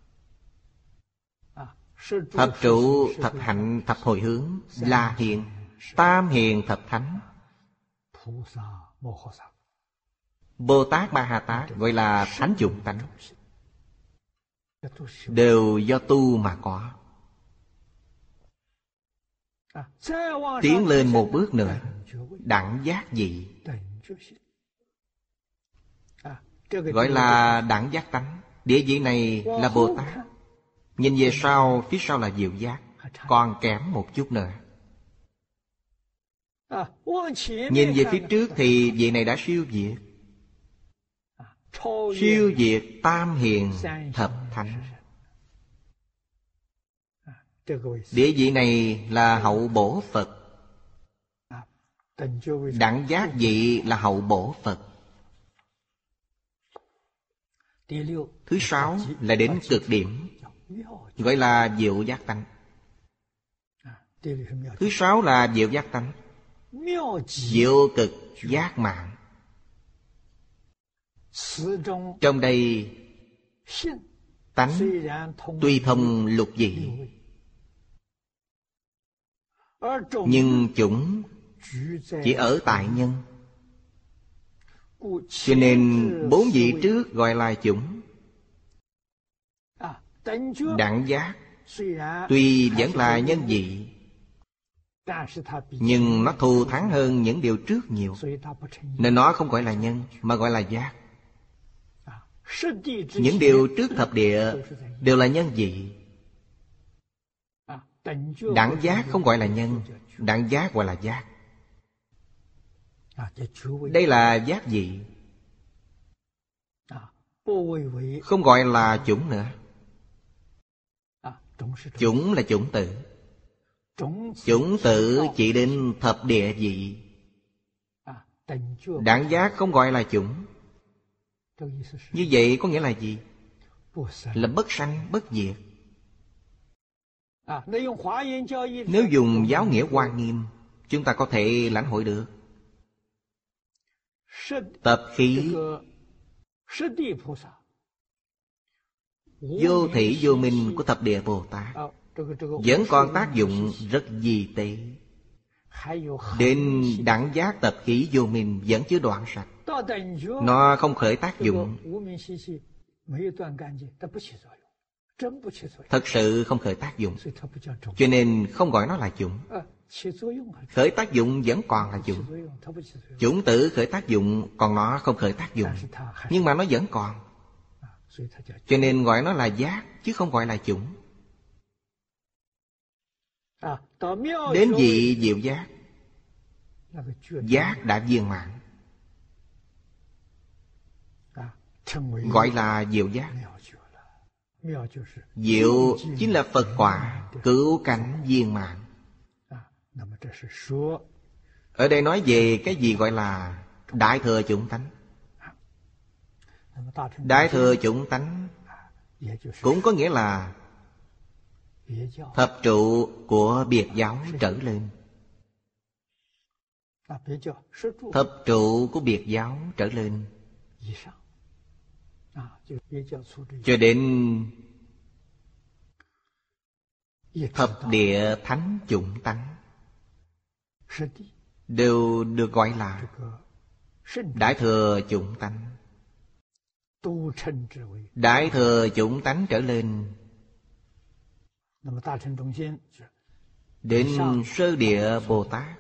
Thập trụ, thập hạnh, thập hồi hướng là hiền. Tam hiền thập thánh. Bồ Tát Ma Ha Tát gọi là thánh chủng tánh, đều do tu mà có. Tiến lên một bước nữa, đẳng giác vị, gọi là đẳng giác tánh. Địa vị này là Bồ Tát. Nhìn về sau, phía sau là diệu giác, còn kém một chút nữa. Nhìn về phía trước thì vị này đã siêu việt. Siêu việt tam hiền thập thánh. Địa vị này là hậu bổ Phật. Đẳng giác vị là hậu bổ Phật. Thứ sáu là đến cực điểm, gọi là diệu giác tánh. Thứ sáu là diệu giác tánh, diệu cực giác mạng. Trong đây tánh tuy thông lục vị, nhưng chủng chỉ ở tại nhân. Cho nên 4 vị trước gọi là chủng. Đẳng giác tuy vẫn là nhân vị, nhưng nó thù thắng hơn những điều trước nhiều, nên nó không gọi là nhân mà gọi là giác. Những điều trước thập địa đều là nhân vị. Đẳng giác không gọi là nhân, đẳng giác gọi là giác. Đây là giác vị, không gọi là chủng nữa. Chủng là chủng tử. Chủng tử chỉ đến thập địa vị. Đẳng giác không gọi là chủng. Như vậy có nghĩa là gì? Là bất sanh bất diệt. Nếu dùng giáo nghĩa Hoa Nghiêm, chúng ta có thể lãnh hội được. Tập khí vô thị vô minh của thập địa Bồ Tát vẫn còn tác dụng rất vi tế. Đến đẳng giác tập khí vô minh vẫn chưa đoạn sạch, nó không khởi tác dụng. thật sự không khởi tác dụng, cho nên không gọi nó là chủng. Khởi tác dụng vẫn còn là chủng. Chủng tử khởi tác dụng, còn nó không khởi tác dụng, nhưng mà nó vẫn còn, cho nên gọi nó là giác, chứ không gọi là chủng. Đến vị diệu giác, giác đã viên mãn, gọi là diệu giác. Diệu chính là Phật quả, cứu cánh viên mãn. Ở đây nói về cái gì gọi là Đại Thừa Chủng Tánh. Đại Thừa Chủng Tánh cũng có nghĩa là thập trụ của biệt giáo trở lên. Thập trụ của biệt giáo trở lên, cho đến thập địa thánh chủng tánh đều được gọi là Đại Thừa Chủng Tánh. Đại Thừa Chủng Tánh trở lên, đến Sơ Địa Bồ Tát,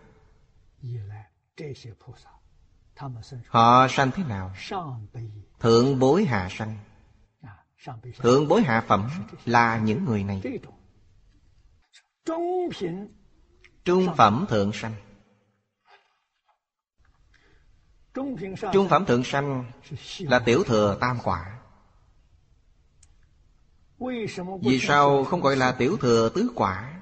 họ sanh thế nào? Thượng bối hạ sanh. Thượng bối hạ phẩm là những người này. Trung phẩm thượng sanh. Trung phẩm thượng sanh là tiểu thừa tam quả. Vì sao không gọi là tiểu thừa tứ quả?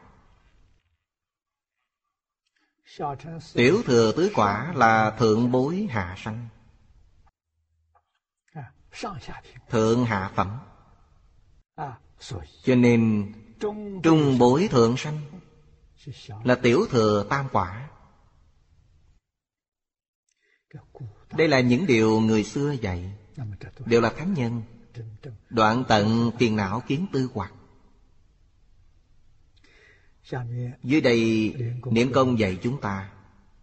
Tiểu thừa tứ quả là thượng bối hạ sanh, thượng hạ phẩm. Cho nên trung bối thượng sanh là tiểu thừa tam quả. Đây là những điều người xưa dạy, đều là thánh nhân, đoạn tận phiền não kiến tư hoặc. Dưới đây Niệm Công dạy chúng ta: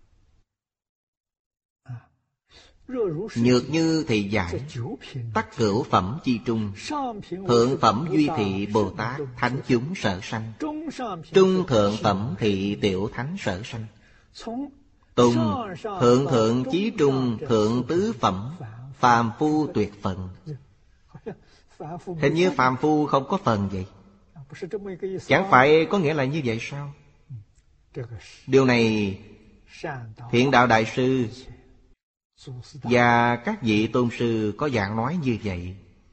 nhược như thị giải, tắc cửu phẩm chi trung, thượng phẩm duy thị Bồ Tát thánh chúng sở sanh, trung thượng phẩm thị tiểu thánh sở sanh. Tùng thượng thượng chí trung thượng tứ phẩm, phàm phu tuyệt phần. Hình như phàm phu không có phần vậy. Chẳng phải có nghĩa là như vậy sao? Điều này Thiện Đạo Đại Sư và các vị tôn sư có dạng nói như vậy.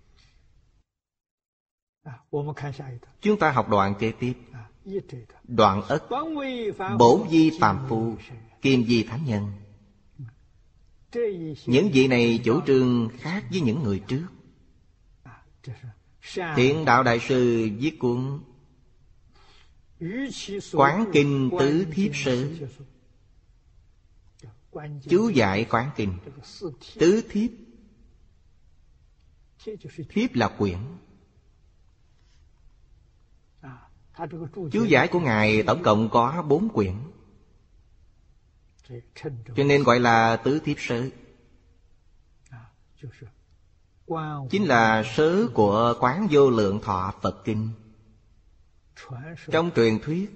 Chúng ta học đoạn kế tiếp. Đoạn ất, bổn vi phàm phu, kim vi thánh nhân. Những vị này chủ trương khác với những người trước. Thiện Đạo Đại Sư viết cuốn Quán Kinh Tứ Thiếp Sớ, chú giải Quán Kinh. Tứ thiếp, thiếp là quyển. Chú giải của Ngài tổng cộng có 4 quyển, cho nên gọi là Tứ Thiếp Sớ. Chính là sớ của Quán Vô Lượng Thọ Phật Kinh. Trong truyền thuyết,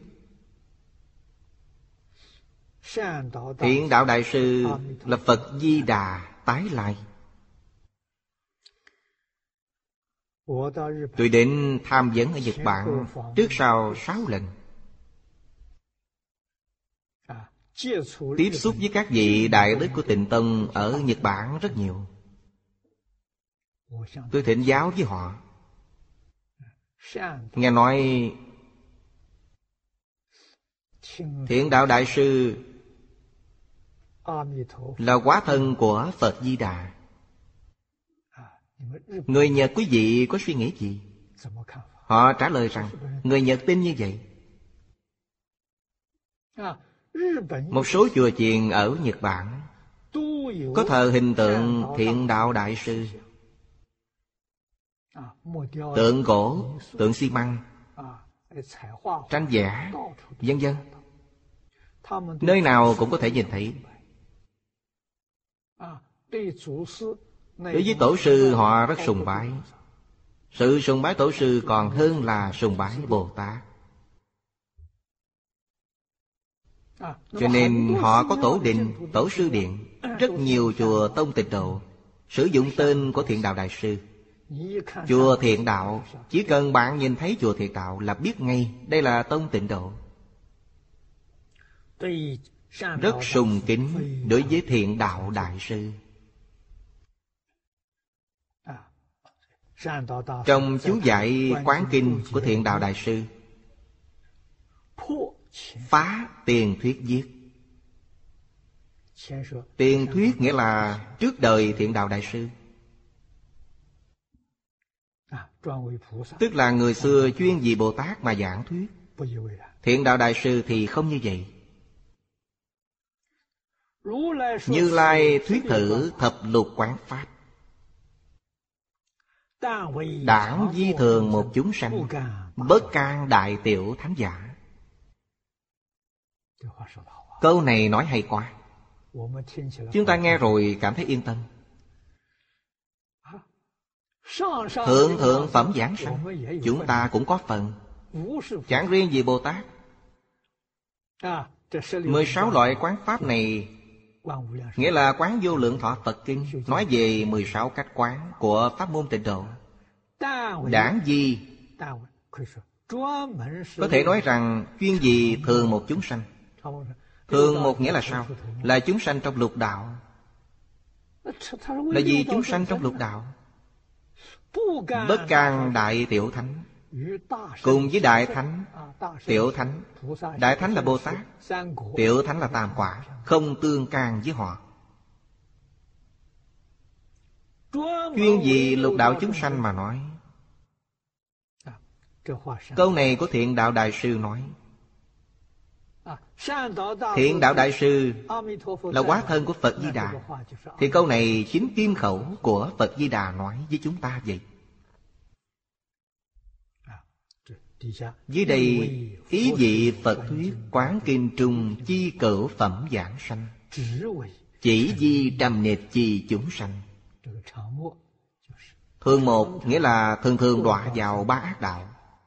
Thiện Đạo Đại Sư là Phật Di Đà tái lai. Tôi đến tham vấn ở Nhật Bản trước sau 6 lần, tiếp xúc với các vị đại đức của Tịnh Tông ở Nhật Bản rất nhiều. Tôi thỉnh giáo với họ. Nghe nói Thiện Đạo Đại Sư là hóa thân của Phật Di Đà. Người Nhật quý vị có suy nghĩ gì? Họ trả lời rằng người Nhật tin như vậy. Một số chùa chiền ở Nhật Bản có thờ hình tượng Thiện Đạo Đại Sư, tượng gỗ, tượng xi măng, tranh vẽ, vân vân. Nơi nào cũng có thể nhìn thấy. Đối với tổ sư họ rất sùng bái. Sự sùng bái tổ sư còn hơn là sùng bái Bồ Tát. Cho nên họ có tổ đình, tổ sư điện. Rất nhiều chùa Tông Tịnh Độ sử dụng tên của Thiện Đạo Đại Sư. Chùa Thiện Đạo, chỉ cần bạn nhìn thấy chùa Thiện Đạo là biết ngay đây là Tông Tịnh Độ. Rất sùng kính đối với Thiện Đạo Đại Sư. Trong chú giải Quán Kinh của Thiện Đạo Đại Sư, phá tiền thuyết viết. Tiền thuyết nghĩa là trước đời Thiện Đạo Đại Sư, tức là người xưa chuyên vì Bồ Tát mà giảng thuyết. Thiện Đạo Đại Sư thì không như vậy. Như Lai thuyết thử thập lục quán pháp, đảng di thường một chúng sanh, bất can đại tiểu thánh giả. Câu này nói hay quá. Chúng ta nghe rồi cảm thấy yên tâm. Thượng thượng phẩm giảng sanh, chúng ta cũng có phần. Chẳng riêng gì Bồ Tát. 16 loại quán pháp này nghĩa là Quán Vô Lượng Thọ Phật Kinh, nói về 16 cách quán của pháp môn Tịnh Độ. Đảng di có thể nói rằng chuyên vì thường một chúng sanh. Thường một nghĩa là sao? Là chúng sanh trong lục đạo. Là gì chúng sanh trong lục đạo? Bất can đại tiểu thánh, cùng với đại thánh, tiểu thánh. Đại thánh là Bồ Tát, tiểu thánh là Tam Quả, không tương can với họ. Chuyên vì lục đạo chúng sanh mà nói. Câu này của Thiện Đạo Đại Sư nói. Thiện Đạo Đại Sư là hóa thân của Phật Di Đà, thì câu này chính kim khẩu của Phật Di Đà nói với chúng ta vậy. Dưới đây ý vị Phật thuyết Quán Kinh Trung chi cửu phẩm giảng sanh, chỉ di trăm nệp chi chúng sanh. Thường một nghĩa là thường thường đọa vào ba ác đạo,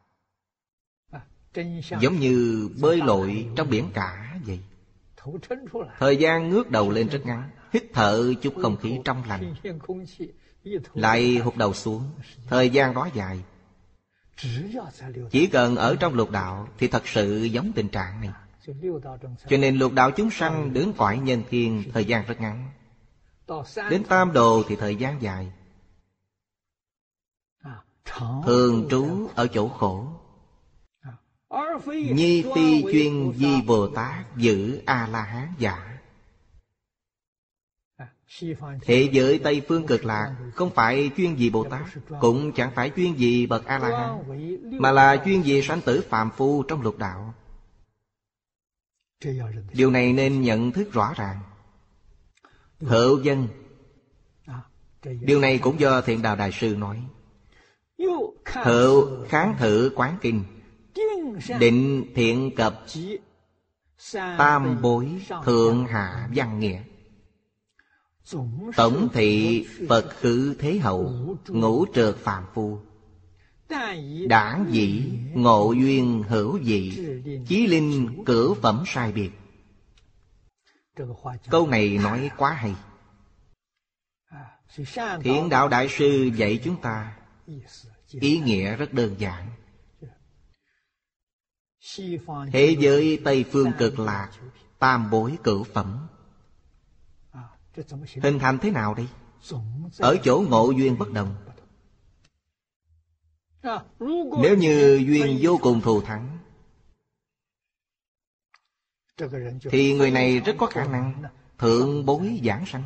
giống như bơi lội trong biển cả vậy. Thời gian ngước đầu lên rất ngắn, hít thở chút không khí trong lành, lại hụt đầu xuống. Thời gian đó dài. Chỉ cần ở trong lục đạo thì thật sự giống tình trạng này. Cho nên lục đạo chúng sanh đến cõi nhân thiên thời gian rất ngắn. Đến tam đồ thì thời gian dài. Thường trú ở chỗ khổ. Nhi phi chuyên di Bồ Tát giữ A-la-hán giả. Thế giới Tây Phương Cực Lạc không phải chuyên vì Bồ Tát, cũng chẳng phải chuyên vì bậc A-la-hán, mà là chuyên vì sanh tử phàm phu trong lục đạo. Điều này nên nhận thức rõ ràng. Hữu dân, điều này cũng do Thiện Đạo Đại Sư nói. Hữu kháng thử Quán Kinh, định thiện cập tam bối thượng hạ văn nghĩa. Tổng thị Phật khứ thế hậu, ngũ trượt phàm phu. Đảng dĩ ngộ duyên hữu dị, chí linh cửu phẩm sai biệt. Câu này nói quá hay. Thiện Đạo Đại Sư dạy chúng ta ý nghĩa rất đơn giản. Thế giới Tây Phương Cực Lạc tam bối cửu phẩm hình thành thế nào đây? Ở chỗ ngộ duyên bất đồng. Nếu như duyên vô cùng thù thắng thì người này rất có khả năng thượng bối giảng sanh.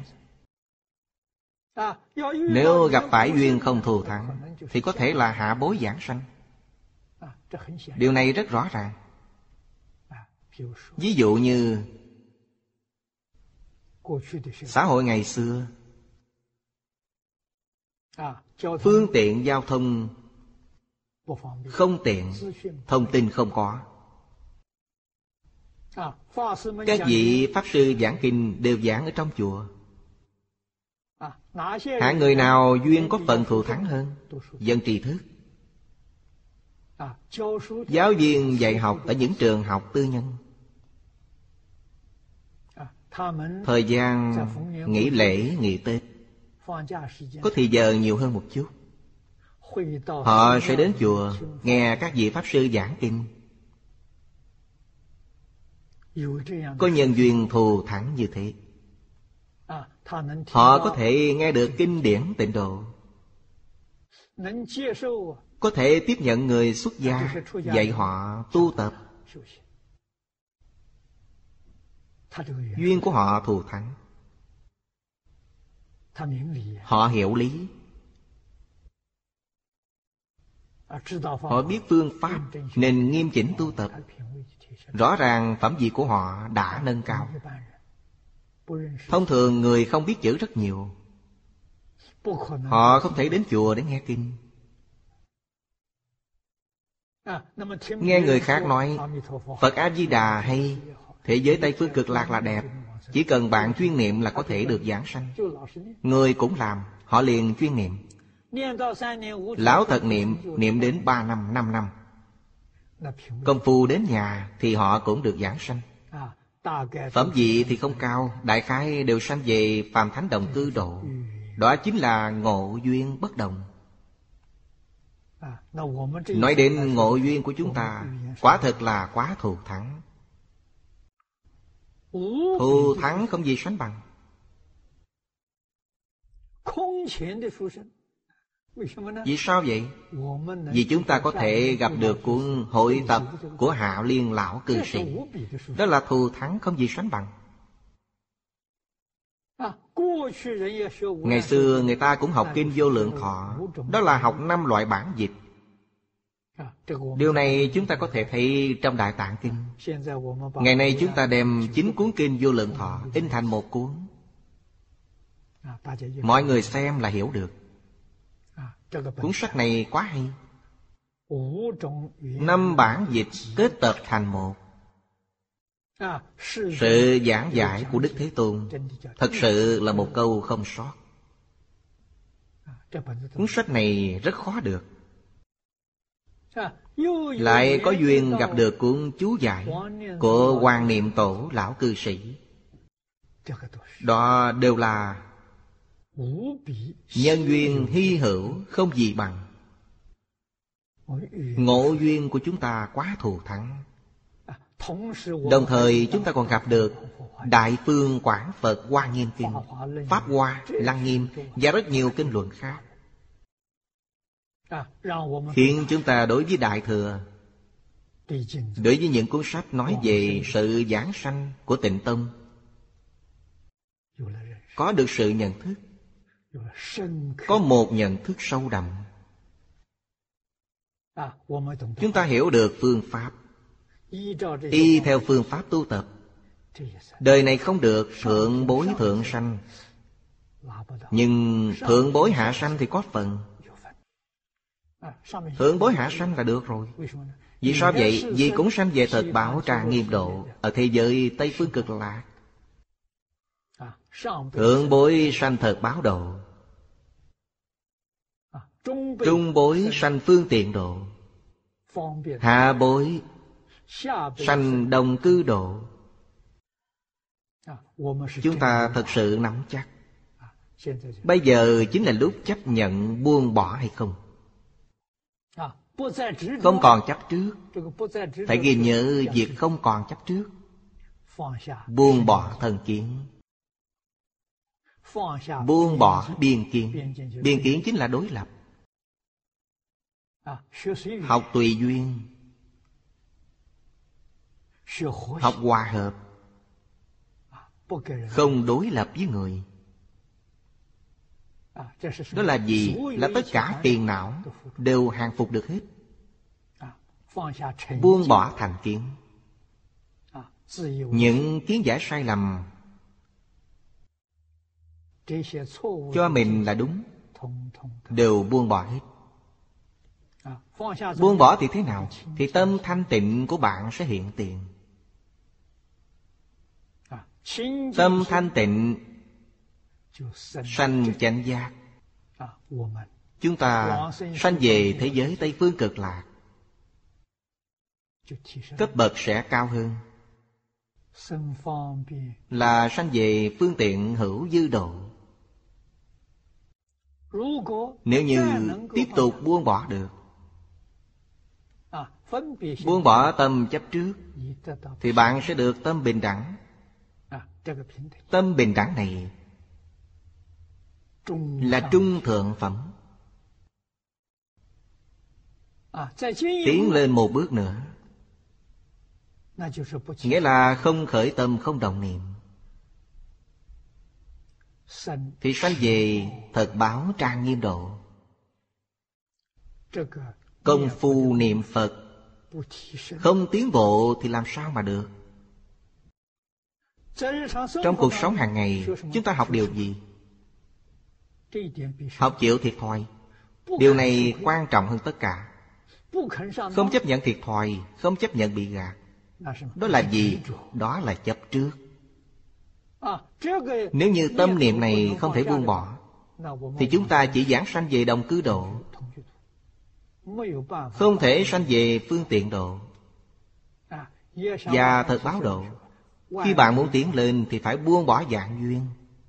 Nếu gặp phải duyên không thù thắng thì có thể là hạ bối giảng sanh. Điều này rất rõ ràng. Ví dụ như xã hội ngày xưa, phương tiện giao thông không tiện, thông tin không có. Các vị Pháp Sư giảng kinh đều giảng ở trong chùa. Hạng người nào duyên có phần thù thắng hơn? Dân tri thức. Giáo viên dạy học ở những trường học tư nhân, thời gian nghỉ lễ, nghỉ Tết có thì giờ nhiều hơn một chút. Họ sẽ đến chùa nghe các vị Pháp Sư giảng kinh. Có nhân duyên thù thắng như thế, họ có thể nghe được kinh điển tịnh độ, có thể tiếp nhận người xuất gia dạy họ tu tập. Duyên của họ thù thắng. Họ hiểu lý, họ biết phương pháp nên nghiêm chỉnh tu tập. Rõ ràng phẩm vị của họ đã nâng cao. Thông thường người không biết chữ rất nhiều, họ không thể đến chùa để nghe kinh. Nghe người khác nói Phật A-di-đà hay, thế giới Tây Phương Cực Lạc là đẹp, chỉ cần bạn chuyên niệm là có thể được giảng sanh. Người cũng làm, họ liền chuyên niệm. Lão thật niệm, niệm đến 3 năm, 5 năm, công phu đến nhà thì họ cũng được giảng sanh. Phẩm vị thì không cao, đại khái đều sanh về phàm thánh đồng cư độ. Đó chính là ngộ duyên bất đồng. Nói đến ngộ duyên của chúng ta, quả thật là quá thù thắng. Thù thắng không gì sánh bằng. Vì sao vậy? Vì chúng ta có thể gặp được cuốn hội tập của Hạ Liên Lão Cư Sĩ. Đó là thù thắng không gì sánh bằng. Ngày xưa người ta cũng học Kinh Vô Lượng Thọ, đó là học 5 loại bản dịch. Điều này chúng ta có thể thấy trong Đại Tạng Kinh. Ngày nay chúng ta đem 9 cuốn Kinh Vô Lượng Thọ in thành một cuốn. Mọi người xem là hiểu được. Cuốn sách này quá hay. 5 bản dịch kết tập thành một. Sự giảng giải của Đức Thế Tôn thật sự là một câu không sót. Cuốn sách này rất khó được. Lại có duyên gặp được cuốn chú giải của Hoàng Niệm Tổ Lão Cư Sĩ. Đó đều là nhân duyên hy hữu không gì bằng. Ngộ duyên của chúng ta quá thù thắng. Đồng thời chúng ta còn gặp được Đại Phương Quảng Phật Hoa Nghiêm Kinh, Pháp Hoa, Lăng Nghiêm và rất nhiều kinh luận khác, khiến chúng ta đối với Đại Thừa, đối với những cuốn sách nói về sự giảng sanh của Tịnh Tông, có được sự nhận thức, có một nhận thức sâu đậm. Chúng ta hiểu được phương pháp, y theo phương pháp tu tập. Đời này không được thượng bối thượng sanh, nhưng thượng bối hạ sanh thì có phần. Thượng bối hạ sanh là được rồi. Vì sao vậy? Vì cũng sanh về Thật Bảo Tràng Nghiêm Độ ở thế giới Tây Phương Cực Lạc. Thượng bối sanh Thật Báo Độ, trung bối sanh Phương Tiện Độ, hạ bối sanh Đồng Cư Độ. Chúng ta thật sự nắm chắc. Bây giờ chính là lúc chấp nhận buông bỏ hay không. Không còn chấp trước. Phải ghi nhớ việc không còn chấp trước. Buông bỏ thần kiến, buông bỏ biên kiến. Biên kiến chính là đối lập. Học tùy duyên, học hòa hợp, không đối lập với người. Đó là gì? Là tất cả phiền não đều hàng phục được hết. Buông bỏ thành kiến. Những kiến giải sai lầm cho mình là đúng, đều buông bỏ hết. Buông bỏ thì thế nào? Thì tâm thanh tịnh của bạn sẽ hiện tiền. Tâm thanh tịnh sanh chánh giác. Chúng ta sanh về thế giới Tây Phương Cực Lạc, cấp bậc sẽ cao hơn, là sanh về phương tiện hữu dư độ. Nếu như tiếp tục buông bỏ được, buông bỏ tâm chấp trước, thì bạn sẽ được tâm bình đẳng. Tâm bình đẳng này là trung thượng phẩm. Tiến lên một bước nữa, nghĩa là không khởi tâm, không động niệm, thì sanh về thật báo trang nghiêm độ. Công phu niệm Phật không tiến bộ thì làm sao mà được? Trong cuộc sống hàng ngày, chúng ta học điều gì? Học chịu thiệt thòi. Điều này quan trọng hơn tất cả. Không chấp nhận thiệt thòi, không chấp nhận bị gạt. Đó là gì? Đó là chấp trước. Nếu như tâm niệm này không thể buông bỏ, thì chúng ta chỉ giảng sanh về đồng cư độ, không thể sanh về phương tiện độ và thật báo độ. Khi bạn muốn tiến lên thì phải buông bỏ dạng duyên.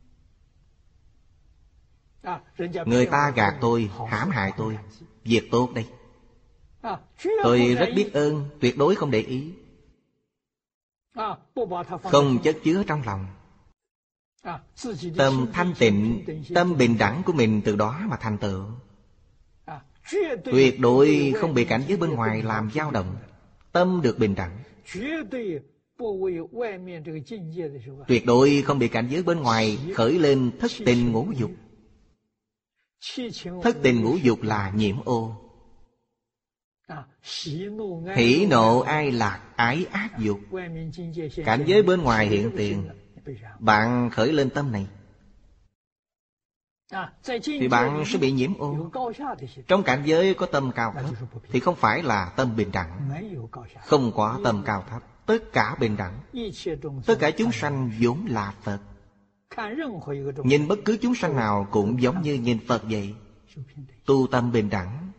Người ta gạt tôi, hãm hại tôi, việc tốt đây, tôi rất biết ơn, tuyệt đối không để ý, không chất chứa trong lòng. Tâm thanh tịnh, tâm bình đẳng của mình từ đó mà thành tựu. Tuyệt đối không bị cảnh giới bên ngoài làm dao động. Tâm được bình đẳng, tuyệt đối không bị cảnh giới bên ngoài khởi lên thất tình ngũ dục. Thất tình ngũ dục là nhiễm ô. Hỉ nộ ai lạc ái ác dục. Cảnh giới bên ngoài hiện tiền, bạn khởi lên tâm này, thì bạn sẽ bị nhiễm ô. Trong cảnh giới có tâm cao thấp thì không phải là tâm bình đẳng. Không có tâm cao thấp, tất cả bình đẳng. Tất cả chúng sanh vốn là Phật. Nhìn bất cứ chúng sanh nào cũng giống như nhìn Phật vậy. Tu tâm bình đẳng,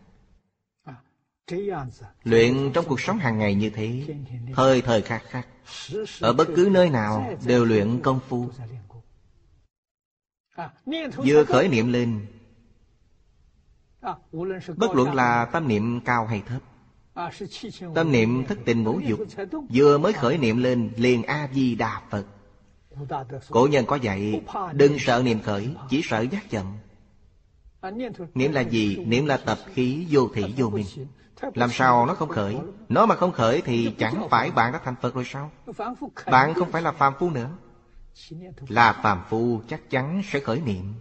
luyện trong cuộc sống hàng ngày như thế, thời thời khắc khắc, ở bất cứ nơi nào đều luyện công phu. Vừa khởi niệm lên, bất luận là tâm niệm cao hay thấp, tâm niệm thất tình ngũ dục, vừa mới khởi niệm lên liền A-di-đà Phật. Cổ nhân có dạy, đừng sợ niệm khởi, chỉ sợ giác chậm. Niệm là gì? Niệm là tập khí vô thị vô minh. Làm sao nó không khởi? Nó mà không khởi thì chẳng phải bạn đã thành Phật rồi sao? Bạn không phải là phàm phu nữa. Là phàm phu chắc chắn sẽ khởi niệm.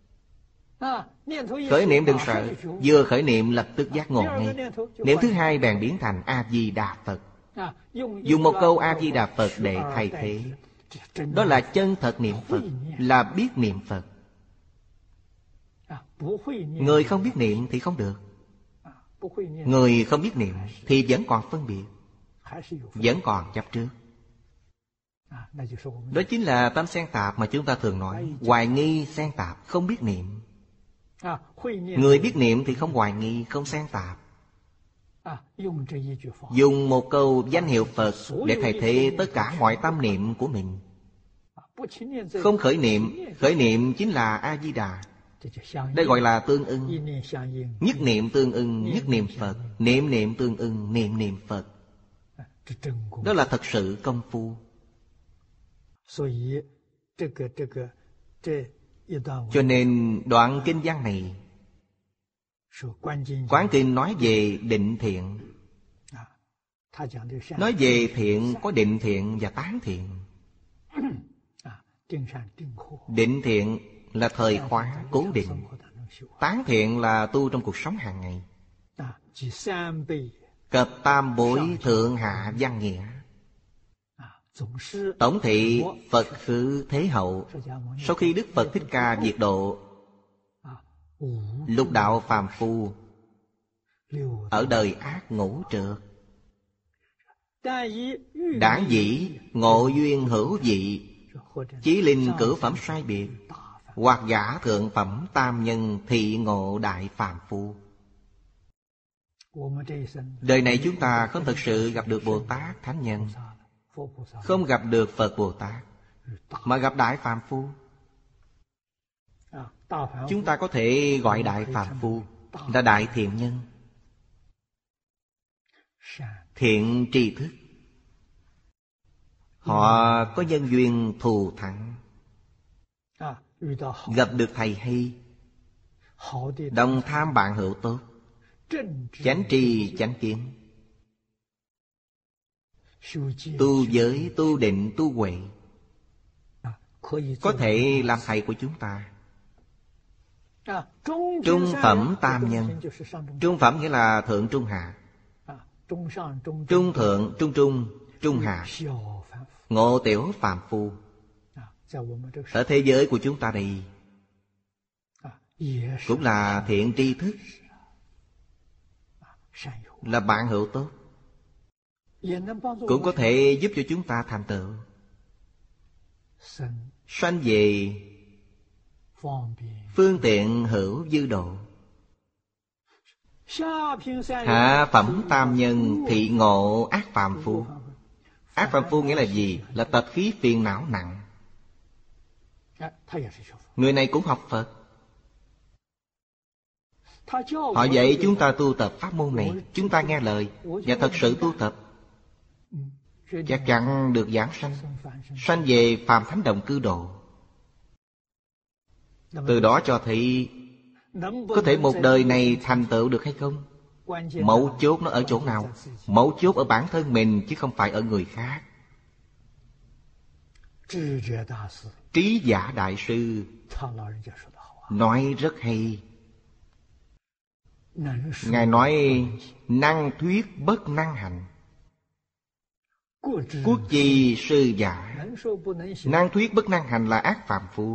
Khởi niệm đừng sợ, vừa khởi niệm lập tức giác ngộ ngay. Niệm thứ hai bèn biến thành A-di-đà Phật. Dùng một câu A-di-đà Phật để thay thế. Đó là chân thật niệm Phật, là biết niệm Phật. Người không biết niệm thì không được. Người không biết niệm thì vẫn còn phân biệt, vẫn còn chấp trước. Đó chính là tâm xen tạp mà chúng ta thường nói. Hoài nghi xen tạp, không biết niệm. Người biết niệm thì không hoài nghi, không xen tạp. Dùng một câu danh hiệu Phật để thay thế tất cả mọi tâm niệm của mình. Không khởi niệm chính là A-di-đà. Đây gọi là tương ưng. Nhất niệm tương ưng, nhất niệm Phật. Niệm niệm tương ưng, niệm niệm Phật. Đó là thật sự công phu. Cho nên đoạn kinh văn này, Quán Kinh nói về định thiện. Nói về thiện có định thiện và tán thiện. Định thiện là thời khóa cố định. Tán thiện là tu trong cuộc sống hàng ngày. Cập tam bối thượng hạ văn nghĩa. Tổng thị Phật khứ thế hậu. Sau khi Đức Phật Thích Ca diệt độ lục đạo phàm phu ở đời ác ngũ trượt, đảng dĩ ngộ duyên hữu dị, chí linh cử phẩm sai biệt, hoặc gả thượng phẩm tam nhân thị ngộ đại phàm phu. Đời này chúng ta không thực sự gặp được Bồ Tát Thánh Nhân, không gặp được Phật Bồ Tát, mà gặp đại phàm phu. Chúng ta có thể gọi đại phàm phu là đại thiện nhân, thiện tri thức. Họ có nhân duyên thù thắng, gặp được thầy hay, đồng tham bạn hữu tốt, chánh tri chánh kiến, tu giới, tu định, tu huệ, có thể làm thầy của chúng ta. Trung phẩm tam nhân. Trung phẩm nghĩa là thượng trung hạ, trung thượng, trung trung, trung hạ, ngộ tiểu phàm phu. Ở thế giới của chúng ta đây cũng là thiện tri thức, là bạn hữu tốt, cũng có thể giúp cho chúng ta thành tựu sanh về phương tiện hữu dư độ. Hạ phẩm tam nhân thị ngộ ác phàm phu. Ác phàm phu nghĩa là gì? Là tập khí phiền não nặng. Người này cũng học Phật. Họ dạy chúng ta tu tập pháp môn này, chúng ta nghe lời và thật sự tu tập, chắc chắn được giảng sanh, sanh về phàm thánh đồng cư độ. Từ đó cho thấy có thể một đời này thành tựu được hay không. Mấu chốt nó ở chỗ nào? Mấu chốt ở bản thân mình chứ không phải ở người khác. Trí giả đại sư nói rất hay. Ngài nói năng thuyết bất năng hành, quốc chi sư giả. Năng thuyết bất năng hành là ác phàm phu.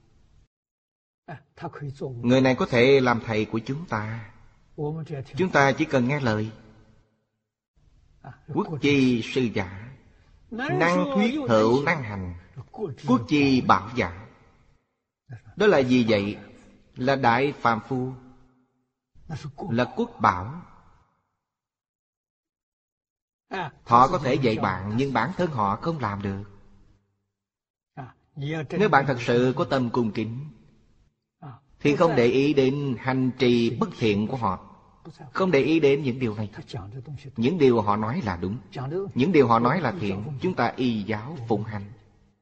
Người này có thể làm thầy của chúng ta. Chúng ta chỉ cần nghe lời. Quốc chi sư giả, năng thuyết hữu năng hành, quốc chi bảo giả. Đó là gì vậy? Là đại phàm phu, là quốc bảo. Họ có thể dạy bạn, nhưng bản thân họ không làm được. Nếu bạn thật sự có tâm cung kính thì không để ý đến hành trì bất thiện của họ, không để ý đến những điều này. Những điều họ nói là đúng, những điều họ nói là thiện, chúng ta y giáo phụng hành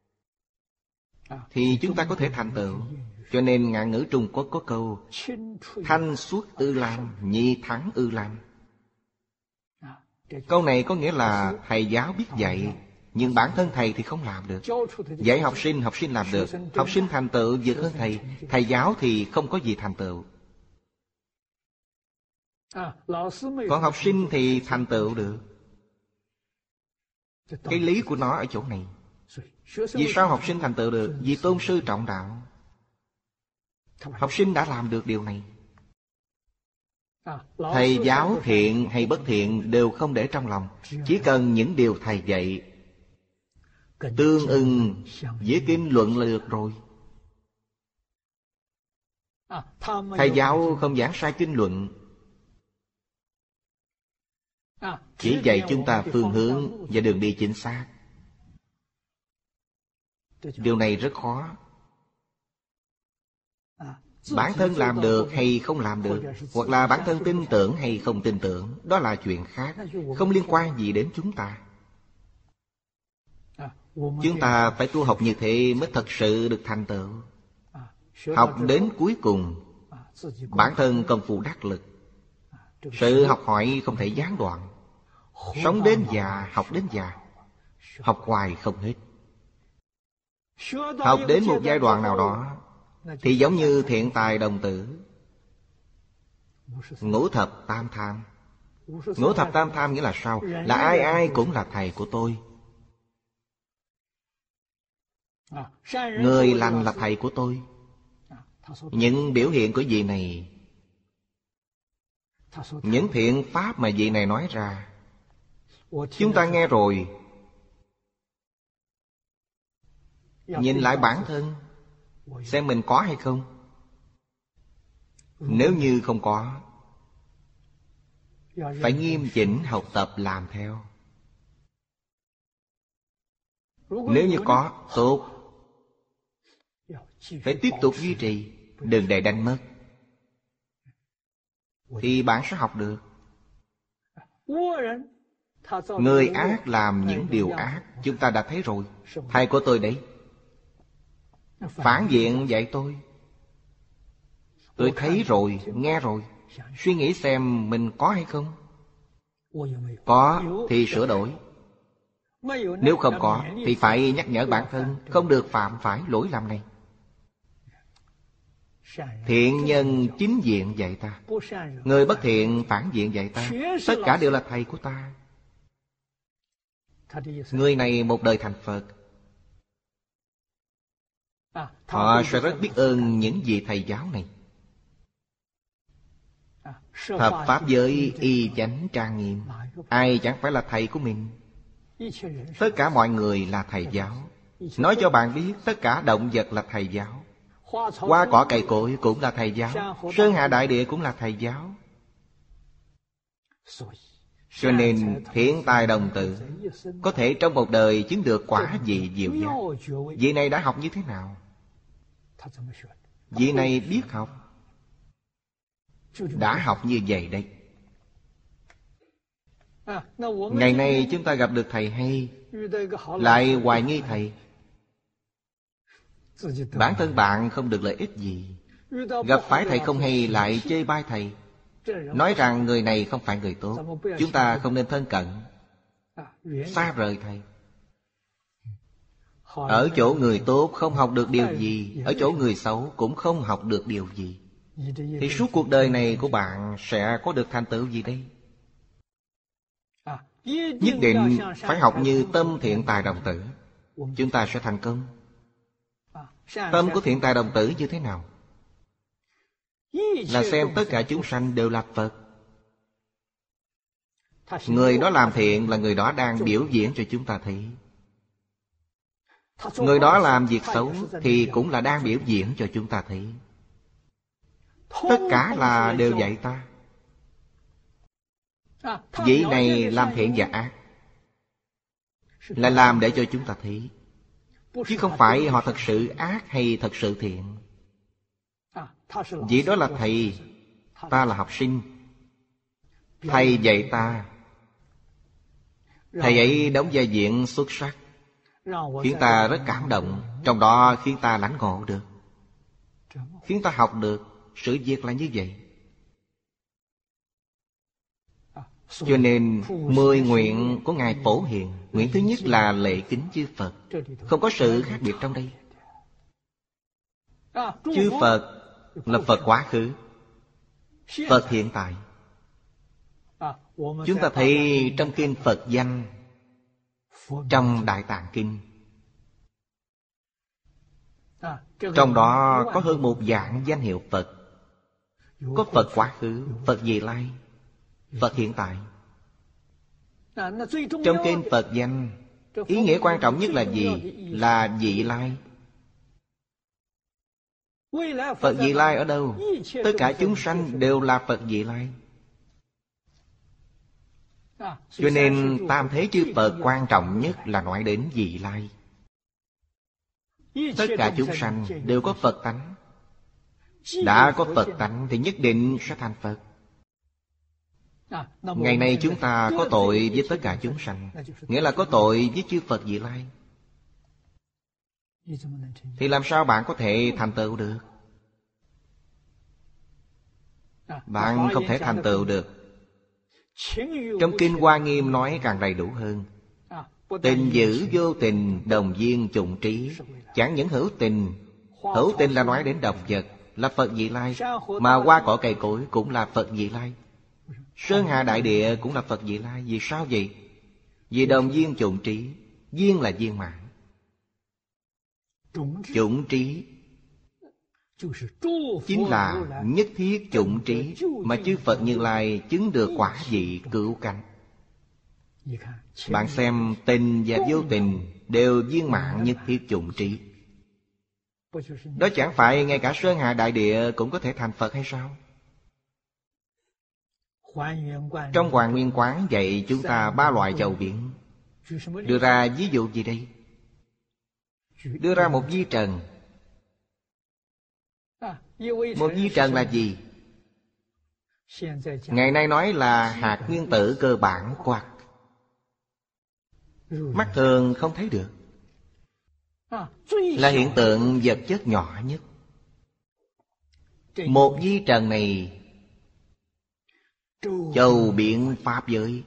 thì chúng ta có thể thành tựu. Cho nên ngạn ngữ Trung Quốc có câu thanh xuất ư lam, nhi thắng ư lam. Câu này có nghĩa là thầy giáo biết dạy, nhưng bản thân thầy thì không làm được. Dạy học sinh làm được, học sinh thành tựu vượt hơn thầy. Thầy giáo thì không có gì thành tựu. Còn học sinh thì thành tựu được. Cái lý của nó ở chỗ này. Vì sao học sinh thành tựu được? Vì tôn sư trọng đạo. Học sinh đã làm được điều này. Thầy giáo thiện hay bất thiện đều không để trong lòng. Chỉ cần những điều thầy dạy tương ưng với kinh luận là được rồi. Thầy giáo không giảng sai kinh luận, chỉ dạy chúng ta phương hướng và đường đi chính xác. Điều này rất khó. Bản thân làm được hay không làm được, hoặc là bản thân tin tưởng hay không tin tưởng, đó là chuyện khác, không liên quan gì đến chúng ta. Chúng ta phải tu học như thế mới thật sự được thành tựu. Học đến cuối cùng, bản thân công phu đắc lực. Sự học hỏi không thể gián đoạn. Sống đến già, học đến già, học hoài không hết. Học đến một giai đoạn nào đó thì giống như thiện tài đồng tử. Ngũ thập tam tham. Ngũ thập tam tham nghĩa là sao? Là ai ai cũng là thầy của tôi. Người lành là thầy của tôi. Những biểu hiện của vị này, những thiện pháp mà vị này nói ra, chúng ta nghe rồi, nhìn lại bản thân, xem mình có hay không. Nếu như không có, phải nghiêm chỉnh học tập làm theo. Nếu như có, tốt, phải tiếp tục duy trì, đừng để đánh mất, thì bạn sẽ học được. Người ác làm những điều ác, chúng ta đã thấy rồi. Thầy của tôi đấy, phản diện dạy tôi thấy rồi, nghe rồi. Suy nghĩ xem mình có hay không. Có thì sửa đổi. Nếu không có thì phải nhắc nhở bản thân không được phạm phải lỗi lầm này. Thiện nhân chính diện dạy ta, người bất thiện phản diện dạy ta. Tất cả đều là thầy của ta. Người này một đời thành Phật, họ sẽ rất biết ơn những vị thầy giáo này. Thập pháp giới y chánh trang nghiêm, ai chẳng phải là thầy của mình. Tất cả mọi người là thầy giáo. Nói cho bạn biết, tất cả động vật là thầy giáo. Hoa cỏ cây cối cũng là thầy giáo. Sơn hạ đại địa cũng là thầy giáo. Cho nên thiện tài đồng tử có thể trong một đời chứng được quả vị diệu giác. Vị này đã học như thế nào? Vị này biết học, đã học như vậy đấy. Ngày nay chúng ta gặp được thầy hay, lại hoài nghi thầy. Bản thân bạn không được lợi ích gì. Gặp phải thầy không hay lại chê bai thầy, nói rằng người này không phải người tốt, chúng ta không nên thân cận, xa rời thầy. Ở chỗ người tốt không học được điều gì, ở chỗ người xấu cũng không học được điều gì, thì suốt cuộc đời này của bạn sẽ có được thành tựu gì đây? Nhất định phải học như tâm thiện tài đồng tử, chúng ta sẽ thành công. Tâm của thiện tài đồng tử như thế nào? Là xem tất cả chúng sanh đều là Phật. Người đó làm thiện là người đó đang biểu diễn cho chúng ta thấy. Người đó làm việc xấu thì cũng là đang biểu diễn cho chúng ta thấy. Tất cả là đều dạy ta. Vị này làm thiện và ác là làm để cho chúng ta thấy, chứ không phải họ thật sự ác hay thật sự thiện. Vị đó là thầy, ta là học sinh. Thầy dạy ta, thầy ấy đóng vai diễn xuất sắc, khiến ta rất cảm động. Trong đó khiến ta lãnh ngộ được, khiến ta học được. Sự việc là như vậy. Cho nên 10 nguyện của Ngài Phổ Hiền, nguyện thứ nhất là lễ kính chư Phật. Không có sự khác biệt trong đây. Chư Phật là Phật quá khứ, Phật hiện tại. Chúng ta thấy trong kinh Phật danh, trong Đại Tạng Kinh, trong đó có hơn 1 vạn danh hiệu Phật. Có Phật quá khứ, Phật vị lai, Phật hiện tại. Trong kinh Phật danh, ý nghĩa quan trọng nhất là gì? Là vị lai. Phật vị lai ở đâu? Tất cả chúng sanh đều là Phật vị lai. Cho nên tam thế chư Phật quan trọng nhất là nói đến vị lai. Tất cả chúng sanh đều có Phật tánh. Đã có Phật tánh thì nhất định sẽ thành Phật. Ngày nay chúng ta có tội với tất cả chúng sanh, nghĩa là có tội với chư Phật vị lai. Thì làm sao bạn có thể thành tựu được? Bạn không thể thành tựu được. Trong kinh Hoa Nghiêm nói càng đầy đủ hơn. Tình giữ vô tình, đồng viên chủng trí. Chẳng những hữu tình là nói đến động vật, là Phật vị lai. Mà hoa cỏ cây cối cũng là Phật vị lai. Sơn hạ đại địa cũng là Phật vị lai. Vì sao vậy? Vì đồng viên chủng trí. Viên là viên mãn, chủng trí chính là nhất thiết chủng trí mà chư Phật Như Lai chứng được quả vị cửu cánh. Bạn xem tình và vô tình đều viên mãn nhất thiết chủng trí. Đó chẳng phải ngay cả Sơn Hà Đại Địa cũng có thể thành Phật hay sao? Trong Hoàn Nguyên Quán dạy chúng ta 3 loại chầu biển. Đưa ra ví dụ gì đây? Đưa ra một vi trần. Một vi trần là gì? Ngày nay nói là hạt nguyên tử cơ bản hoặc mắt thường không thấy được, là hiện tượng vật chất nhỏ nhất. Một vi trần này chầu biện pháp giới.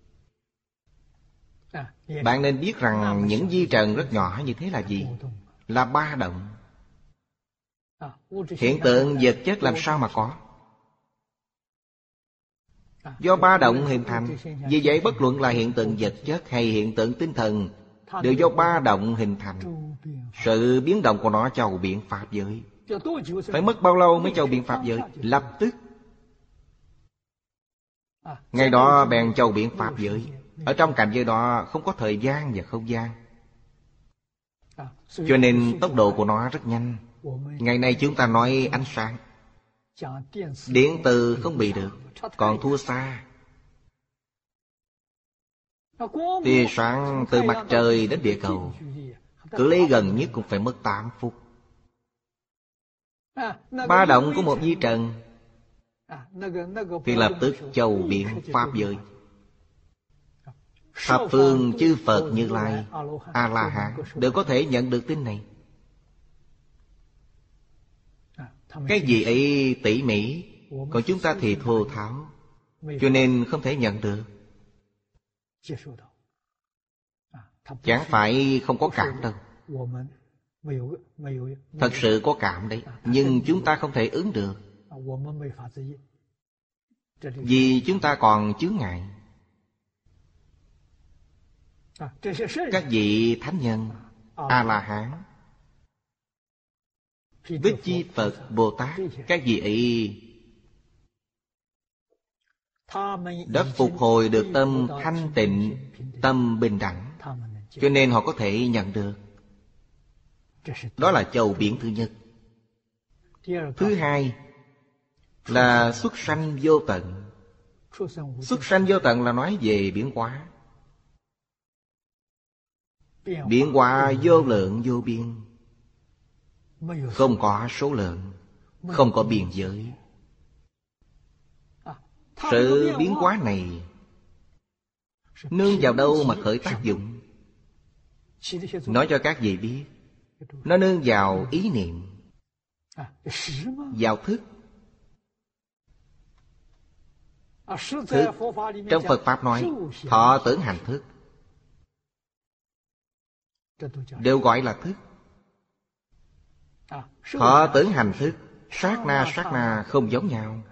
Bạn nên biết rằng những vi trần rất nhỏ như thế là gì? Là ba động. Hiện tượng vật chất làm sao mà có? Do ba động hình thành. Vì vậy bất luận là hiện tượng vật chất hay hiện tượng tinh thần đều do ba động hình thành. Sự biến động của nó chầu biện pháp giới. Phải mất bao lâu mới chầu biện pháp giới? Lập tức. Ngày đó bèn chầu biện pháp giới. Ở trong cảnh giới đó không có thời gian và không gian, cho nên tốc độ của nó rất nhanh. Ngày nay chúng ta nói ánh sáng, điện từ không bị được, còn thua xa. Tia sáng từ mặt trời đến địa cầu, cự ly gần nhất cũng phải mất 8 phút. Ba động của một vi trần thì lập tức chầu biện pháp giới. Thập phương chư Phật Như Lai, A-la-hán đều có thể nhận được tin này. Cái gì ấy tỉ mỉ, còn chúng ta thì thô tháo, cho nên không thể nhận được. Chẳng phải không có cảm đâu, thật sự có cảm đấy, nhưng chúng ta không thể ứng được, vì chúng ta còn chướng ngại. Các vị thánh nhân, A-la-hán, Bích Chi Phật, Bồ Tát, các vị ấy đã phục hồi được tâm thanh tịnh, tâm bình đẳng, cho nên họ có thể nhận được. Đó là chầu biển thứ nhất. Thứ hai là xuất sanh vô tận. Xuất sanh vô tận là nói về biến hóa. Biến hóa vô lượng vô biên, không có số lượng, không có biên giới. Sự biến hóa này nương vào đâu mà khởi tác dụng? Nói cho các vị biết, nó nương vào ý niệm, vào thức. Thức, trong Phật Pháp nói, thọ tưởng hành thức, đều gọi là thức. Thọ tưởng hành thức, sát na không giống nhau.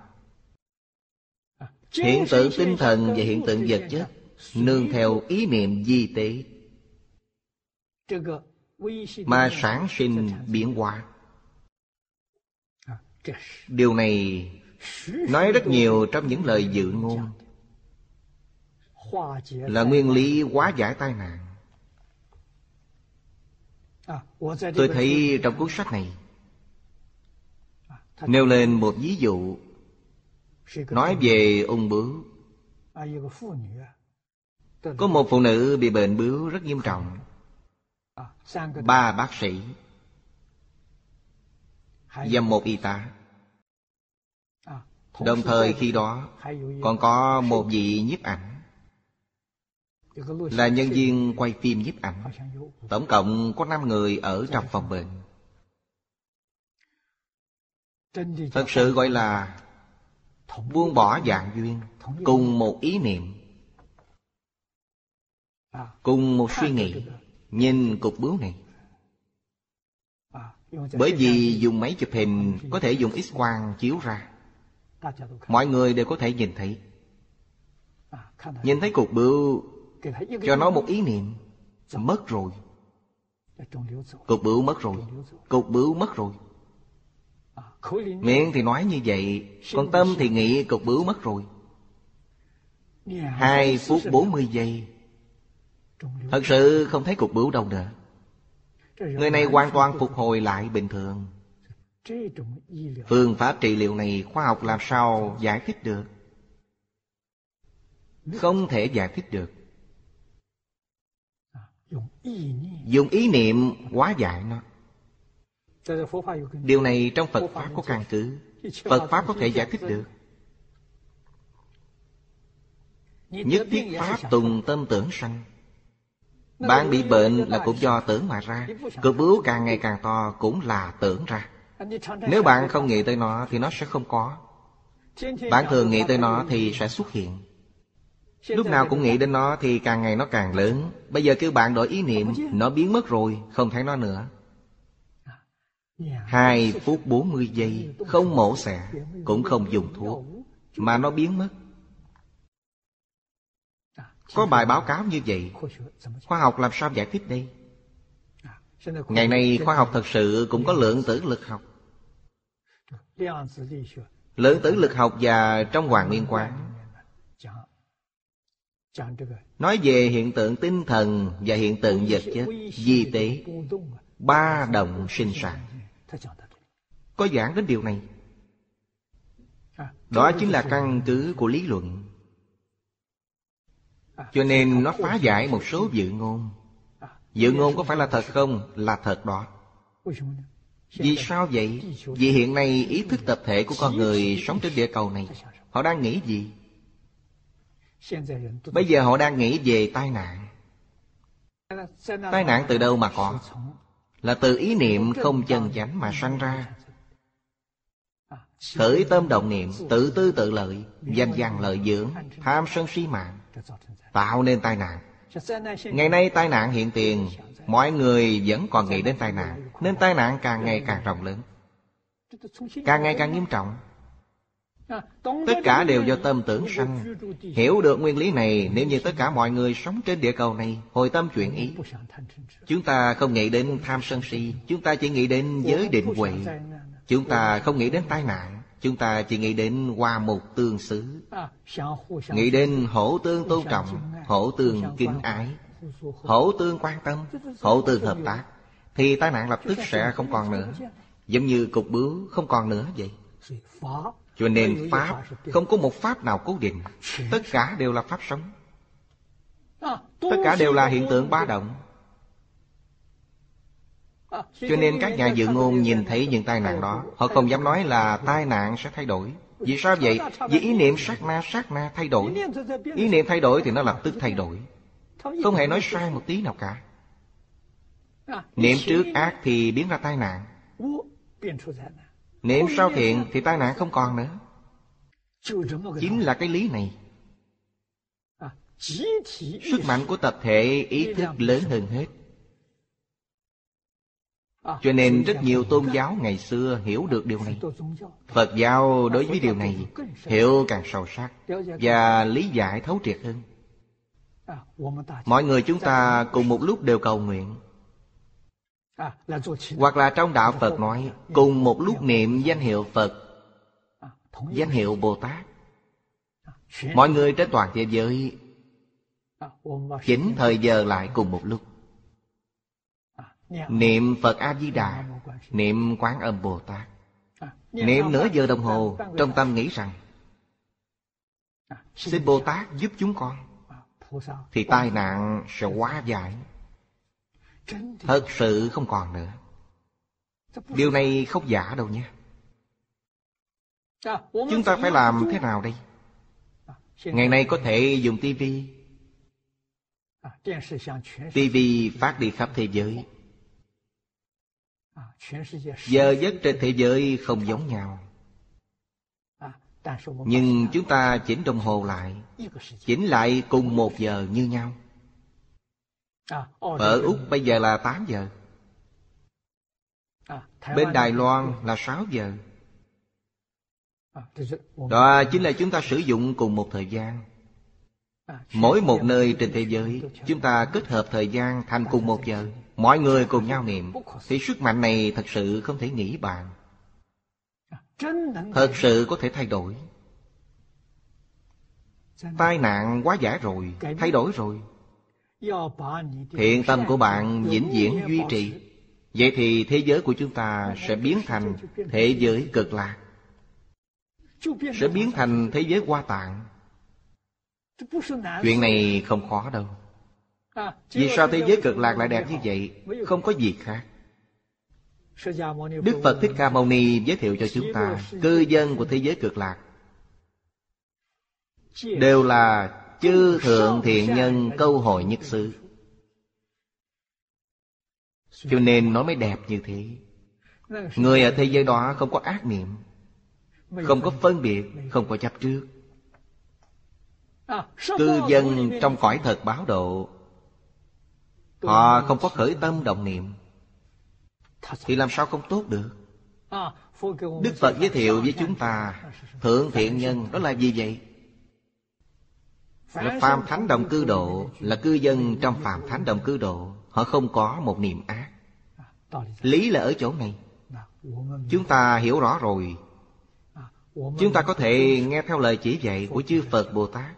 Hiện tượng tinh thần và hiện tượng vật chất nương theo ý niệm vi tế mà sản sinh biến hóa. Điều này nói rất nhiều trong những lời dự ngôn, là nguyên lý hóa giải tai nạn. Tôi thấy trong cuốn sách này nêu lên một ví dụ, nói về ung bướu. Có một phụ nữ bị bệnh bướu rất nghiêm trọng. 3 bác sĩ và 1 y tá. Đồng thời khi đó còn có một vị nhiếp ảnh, là nhân viên quay phim nhiếp ảnh. Tổng cộng có 5 người ở trong phòng bệnh. Thật sự gọi là buông bỏ vạn duyên, cùng một ý niệm, cùng một suy nghĩ, nhìn cục bướu này. Bởi vì dùng máy chụp hình có thể dùng X-quang chiếu ra, mọi người đều có thể nhìn thấy. Nhìn thấy cục bướu, cho nó một ý niệm, mất rồi. Cục bướu mất rồi, cục bướu mất rồi. Miệng thì nói như vậy, còn tâm thì nghĩ cục bướu mất rồi. 2 phút 40 giây, thật sự không thấy cục bướu đâu nữa. Người này hoàn toàn phục hồi lại bình thường. Phương pháp trị liệu này khoa học làm sao giải thích được? Không thể giải thích được. Dùng ý niệm hóa giải nó. Điều này trong Phật Pháp có căn cứ. Phật Pháp có thể giải thích được. Nhất thiết Pháp tùng tâm tưởng sanh. Bạn bị bệnh là cũng do tưởng mà ra. Cục bướu càng ngày càng to cũng là tưởng ra. Nếu bạn không nghĩ tới nó thì nó sẽ không có. Bạn thường nghĩ tới nó thì sẽ xuất hiện. Lúc nào cũng nghĩ đến nó thì càng ngày nó càng lớn. Bây giờ kêu bạn đổi ý niệm, nó biến mất rồi, không thấy nó nữa. 2 phút 40 giây, không mổ xẻ, cũng không dùng thuốc, mà nó biến mất. Có bài báo cáo như vậy, khoa học làm sao giải thích đây? Ngày nay khoa học thật sự cũng có lượng tử lực học. Lượng tử lực học và trong Hoàng Nguyên Quán nói về hiện tượng tinh thần và hiện tượng vật chất, di tế, 3 động sinh sản. Có giảng đến điều này. Đó chính là căn cứ của lý luận. Cho nên nó phá giải một số dự ngôn. Dự ngôn có phải là thật không? Là thật đó. Vì sao vậy? Vì hiện nay ý thức tập thể của con người sống trên địa cầu này, họ đang nghĩ gì? Bây giờ họ đang nghĩ về tai nạn. Tai nạn từ đâu mà có? Là từ ý niệm không chân chánh mà sanh ra. Khởi tâm động niệm, tự tư tự lợi, danh văn lợi dưỡng, tham sân si mạng, tạo nên tai nạn. Ngày nay tai nạn hiện tiền, mọi người vẫn còn nghĩ đến tai nạn, nên tai nạn càng ngày càng rộng lớn, càng ngày càng nghiêm trọng. Tất cả đều do tâm tưởng sanh. Hiểu được nguyên lý này, nếu như tất cả mọi người sống trên địa cầu này hồi tâm chuyển ý, chúng ta không nghĩ đến tham sân si, chúng ta chỉ nghĩ đến giới định huệ. Chúng ta không nghĩ đến tai nạn, chúng ta chỉ nghĩ đến hòa mục tương xứ, nghĩ đến hữu tương tôn trọng, hữu tương kính ái, hữu tương quan tâm, hữu tương hợp tác, thì tai nạn lập tức sẽ không còn nữa. Giống như cục bướu không còn nữa vậy. Cho nên Pháp không có một Pháp nào cố định. Tất cả đều là Pháp sống. Tất cả đều là hiện tượng ba động. Cho nên các nhà dự ngôn nhìn thấy những tai nạn đó, họ không dám nói là tai nạn sẽ thay đổi. Vì sao vậy? Vì ý niệm sát na thay đổi. Ý niệm thay đổi thì nó lập tức thay đổi, không hề nói sai một tí nào cả. Niệm trước ác thì biến ra tai nạn, niệm sau thiện thì tai nạn không còn nữa. Chính là cái lý này. Sức mạnh của tập thể ý thức lớn hơn hết. Cho nên rất nhiều tôn giáo ngày xưa hiểu được điều này. Phật giáo đối với điều này hiểu càng sâu sắc và lý giải thấu triệt hơn. Mọi người chúng ta cùng một lúc đều cầu nguyện, hoặc là trong đạo Phật nói cùng một lúc niệm danh hiệu Phật, danh hiệu Bồ Tát. Mọi người trên toàn thế giới chỉnh thời giờ lại cùng một lúc, niệm Phật A-di-đà, niệm Quán Âm Bồ Tát. Niệm nửa giờ đồng hồ, trong tâm nghĩ rằng xin Bồ Tát giúp chúng con, thì tai nạn sẽ hóa giải, thật sự không còn nữa. Điều này không giả đâu nhé. Chúng ta phải làm thế nào đây? Ngày nay có thể dùng tivi. Tivi phát đi khắp thế giới. Giờ giấc trên thế giới không giống nhau, nhưng chúng ta chỉnh đồng hồ lại, chỉnh lại cùng 1 giờ như nhau. Ở Úc bây giờ là 8 giờ, bên Đài Loan là 6 giờ. Đó chính là chúng ta sử dụng cùng một thời gian. Mỗi một nơi trên thế giới chúng ta kết hợp thời gian thành cùng 1 giờ, mọi người cùng nhau niệm, thì sức mạnh này thật sự không thể nghĩ bàn. Thật sự có thể thay đổi. Tai nạn hóa giải rồi, thay đổi rồi. Thiện tâm của bạn vĩnh viễn duy trì. Vậy thì thế giới của chúng ta sẽ biến thành thế giới cực lạc, sẽ biến thành thế giới Hoa Tạng. Chuyện này không khó đâu. Vì sao thế giới cực lạc lại đẹp như vậy? Không có gì khác. Đức Phật Thích Ca Mâu Ni giới thiệu cho chúng ta, cư dân của thế giới cực lạc đều là chư thượng thiện nhân câu hội nhất xứ. Cho nên nó mới đẹp như thế. Người ở thế giới đó không có ác niệm, không có phân biệt, không có chấp trước. Cư dân trong cõi thật báo độ, họ không có khởi tâm động niệm, thì làm sao không tốt được? Đức Phật giới thiệu với chúng ta, thượng thiện nhân đó là gì vậy? Là phàm thánh đồng cư độ, là cư dân trong phàm thánh đồng cư độ. Họ không có một niệm ác. Lý là ở chỗ này. Chúng ta hiểu rõ rồi, chúng ta có thể nghe theo lời chỉ dạy của chư Phật Bồ Tát,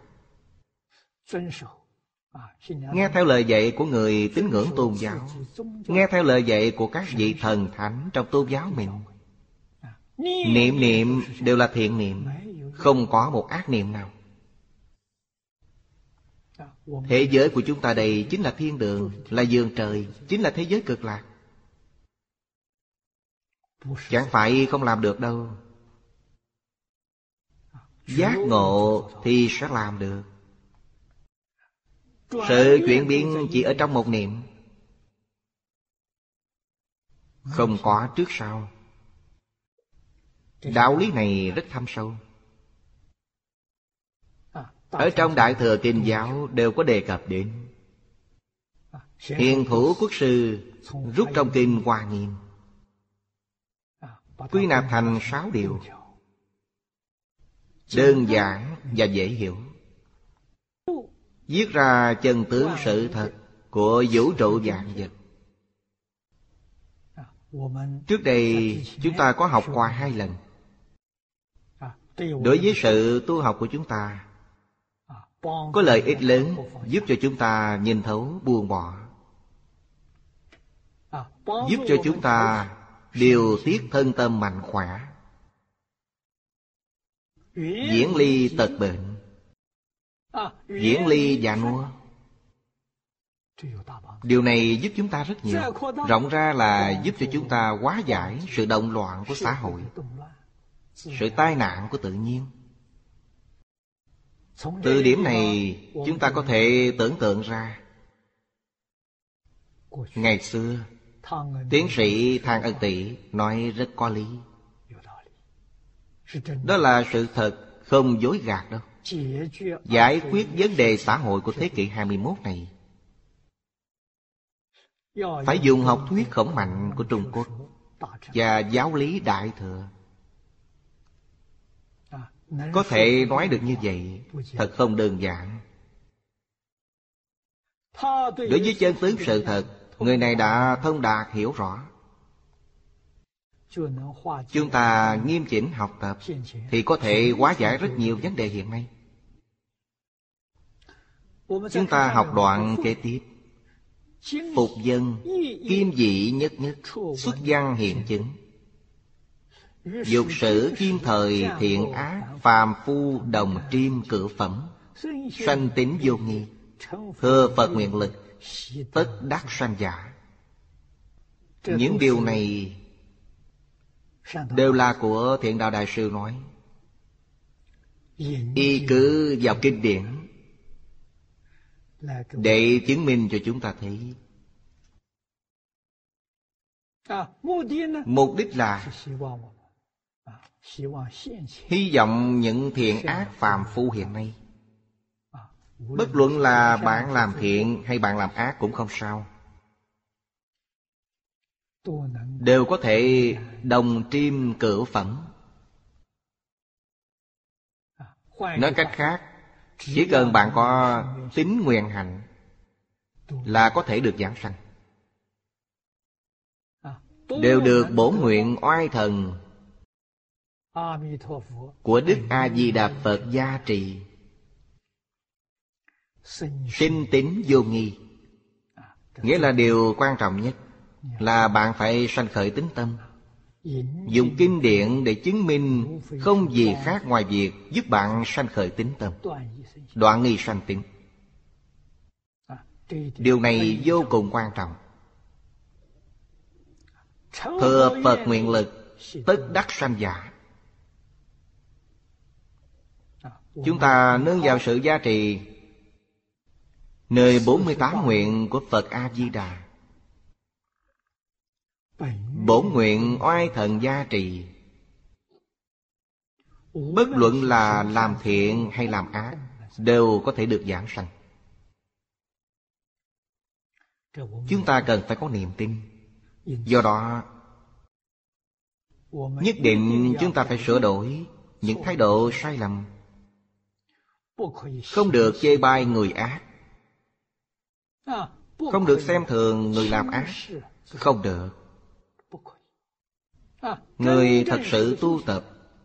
nghe theo lời dạy của người tín ngưỡng tôn giáo, nghe theo lời dạy của các vị thần thánh trong tôn giáo mình. Niệm niệm đều là thiện niệm, không có một ác niệm nào. Thế giới của chúng ta đây chính là thiên đường, là giường trời, chính là thế giới cực lạc. Chẳng phải không làm được đâu. Giác ngộ thì sẽ làm được. Sự chuyển biến chỉ ở trong một niệm, không có trước sau. Đạo lý này rất thâm sâu. Ở trong Đại Thừa Kinh Giáo đều có đề cập đến. Hiền Thủ Quốc Sư rút trong Kinh Hoa Nghiêm, quy nạp thành 6 điều, đơn giản và dễ hiểu, viết ra chân tướng sự thật của vũ trụ vạn vật. Trước đây chúng ta có học qua 2 lần. Đối với sự tu học của chúng ta có lợi ích lớn, giúp cho chúng ta nhìn thấu buông bỏ, giúp cho chúng ta điều tiết thân tâm mạnh khỏe, viễn ly tật bệnh, viễn ly già nua. Điều này giúp chúng ta rất nhiều. Rộng ra là giúp cho chúng ta hóa giải sự động loạn của xã hội, sự tai nạn của tự nhiên. Từ điểm này chúng ta có thể tưởng tượng ra, ngày xưa tiến sĩ Thang Ân Tị nói rất có lý. Đó là sự thật, không dối gạt đâu. Giải quyết vấn đề xã hội của thế kỷ 21 này phải dùng học thuyết khổng mạnh của Trung Quốc và giáo lý Đại Thừa. Có thể nói được như vậy thật không đơn giản. Đối với chân tướng sự thật, người này đã thông đạt hiểu rõ. Chúng ta nghiêm chỉnh học tập thì có thể hóa giải rất nhiều vấn đề hiện nay. Chúng ta học đoạn kế tiếp. Phục dân, kim dị nhất nhất, xuất văn hiện chứng. Dục sử kim thời thiện ác, phàm phu đồng triêm cử phẩm. Sanh tính vô nghi, thừa Phật nguyện lực, tất đắc sanh giả. Những điều này đều là của Thiện Đạo Đại Sư nói. Y cứ vào kinh điển để chứng minh cho chúng ta thấy. Mục đích là hy vọng những thiện ác phàm phu hiện nay, bất luận là bạn làm thiện hay bạn làm ác cũng không sao, đều có thể đồng triêm cửu phẩm. Nói cách khác, chỉ cần bạn có tín nguyện hạnh là có thể được giảng sanh, đều được bổn nguyện oai thần của Đức A Di Đà Phật gia trì. Sinh tín vô nghi, nghĩa là điều quan trọng nhất. là bạn phải sanh khởi tín tâm. Dùng kinh điển để chứng minh không gì khác ngoài việc giúp bạn sanh khởi tín tâm, đoạn nghi sanh tín. Điều này vô cùng quan trọng. Thừa Phật nguyện lực, tất đắc sanh giả. Chúng ta nương vào sự gia trì nơi 48 nguyện của Phật A-di-đà. Bổn nguyện oai thần gia trì, bất luận là làm thiện hay làm ác, đều có thể được giảng sanh. Chúng ta cần phải có niềm tin. Do đó, nhất định chúng ta phải sửa đổi những thái độ sai lầm. Không được chê bai người ác, không được xem thường người làm ác, không được. Người thật sự tu tập,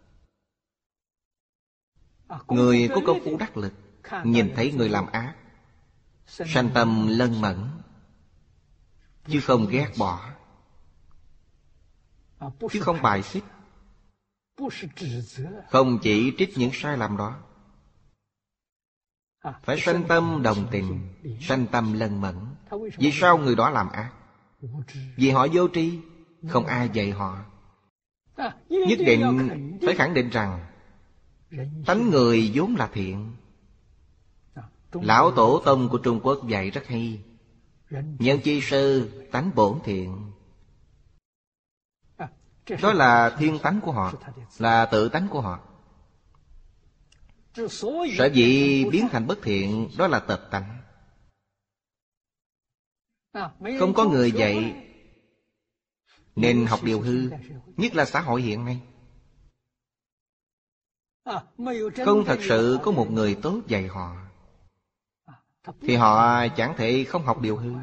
người có công phu đắc lực, nhìn thấy người làm ác, sanh tâm lân mẫn, chứ không ghét bỏ, chứ không bài xích, không chỉ trích những sai lầm đó. Phải sanh tâm đồng tình, sanh tâm lân mẫn. Vì sao người đó làm ác? Vì họ vô tri, không ai dạy họ. Nhất định phải khẳng định rằng tánh người vốn là thiện. Lão Tổ Tông của Trung Quốc dạy rất hay: nhân chi sư, tánh bổn thiện. Đó là thiên tánh của họ, là tự tánh của họ. Sở dĩ biến thành bất thiện, đó là tập tánh. Không có người dạy, nên học điều hư. Nhất là xã hội hiện nay, không thật sự có một người tốt dạy họ, thì họ chẳng thể không học điều hư.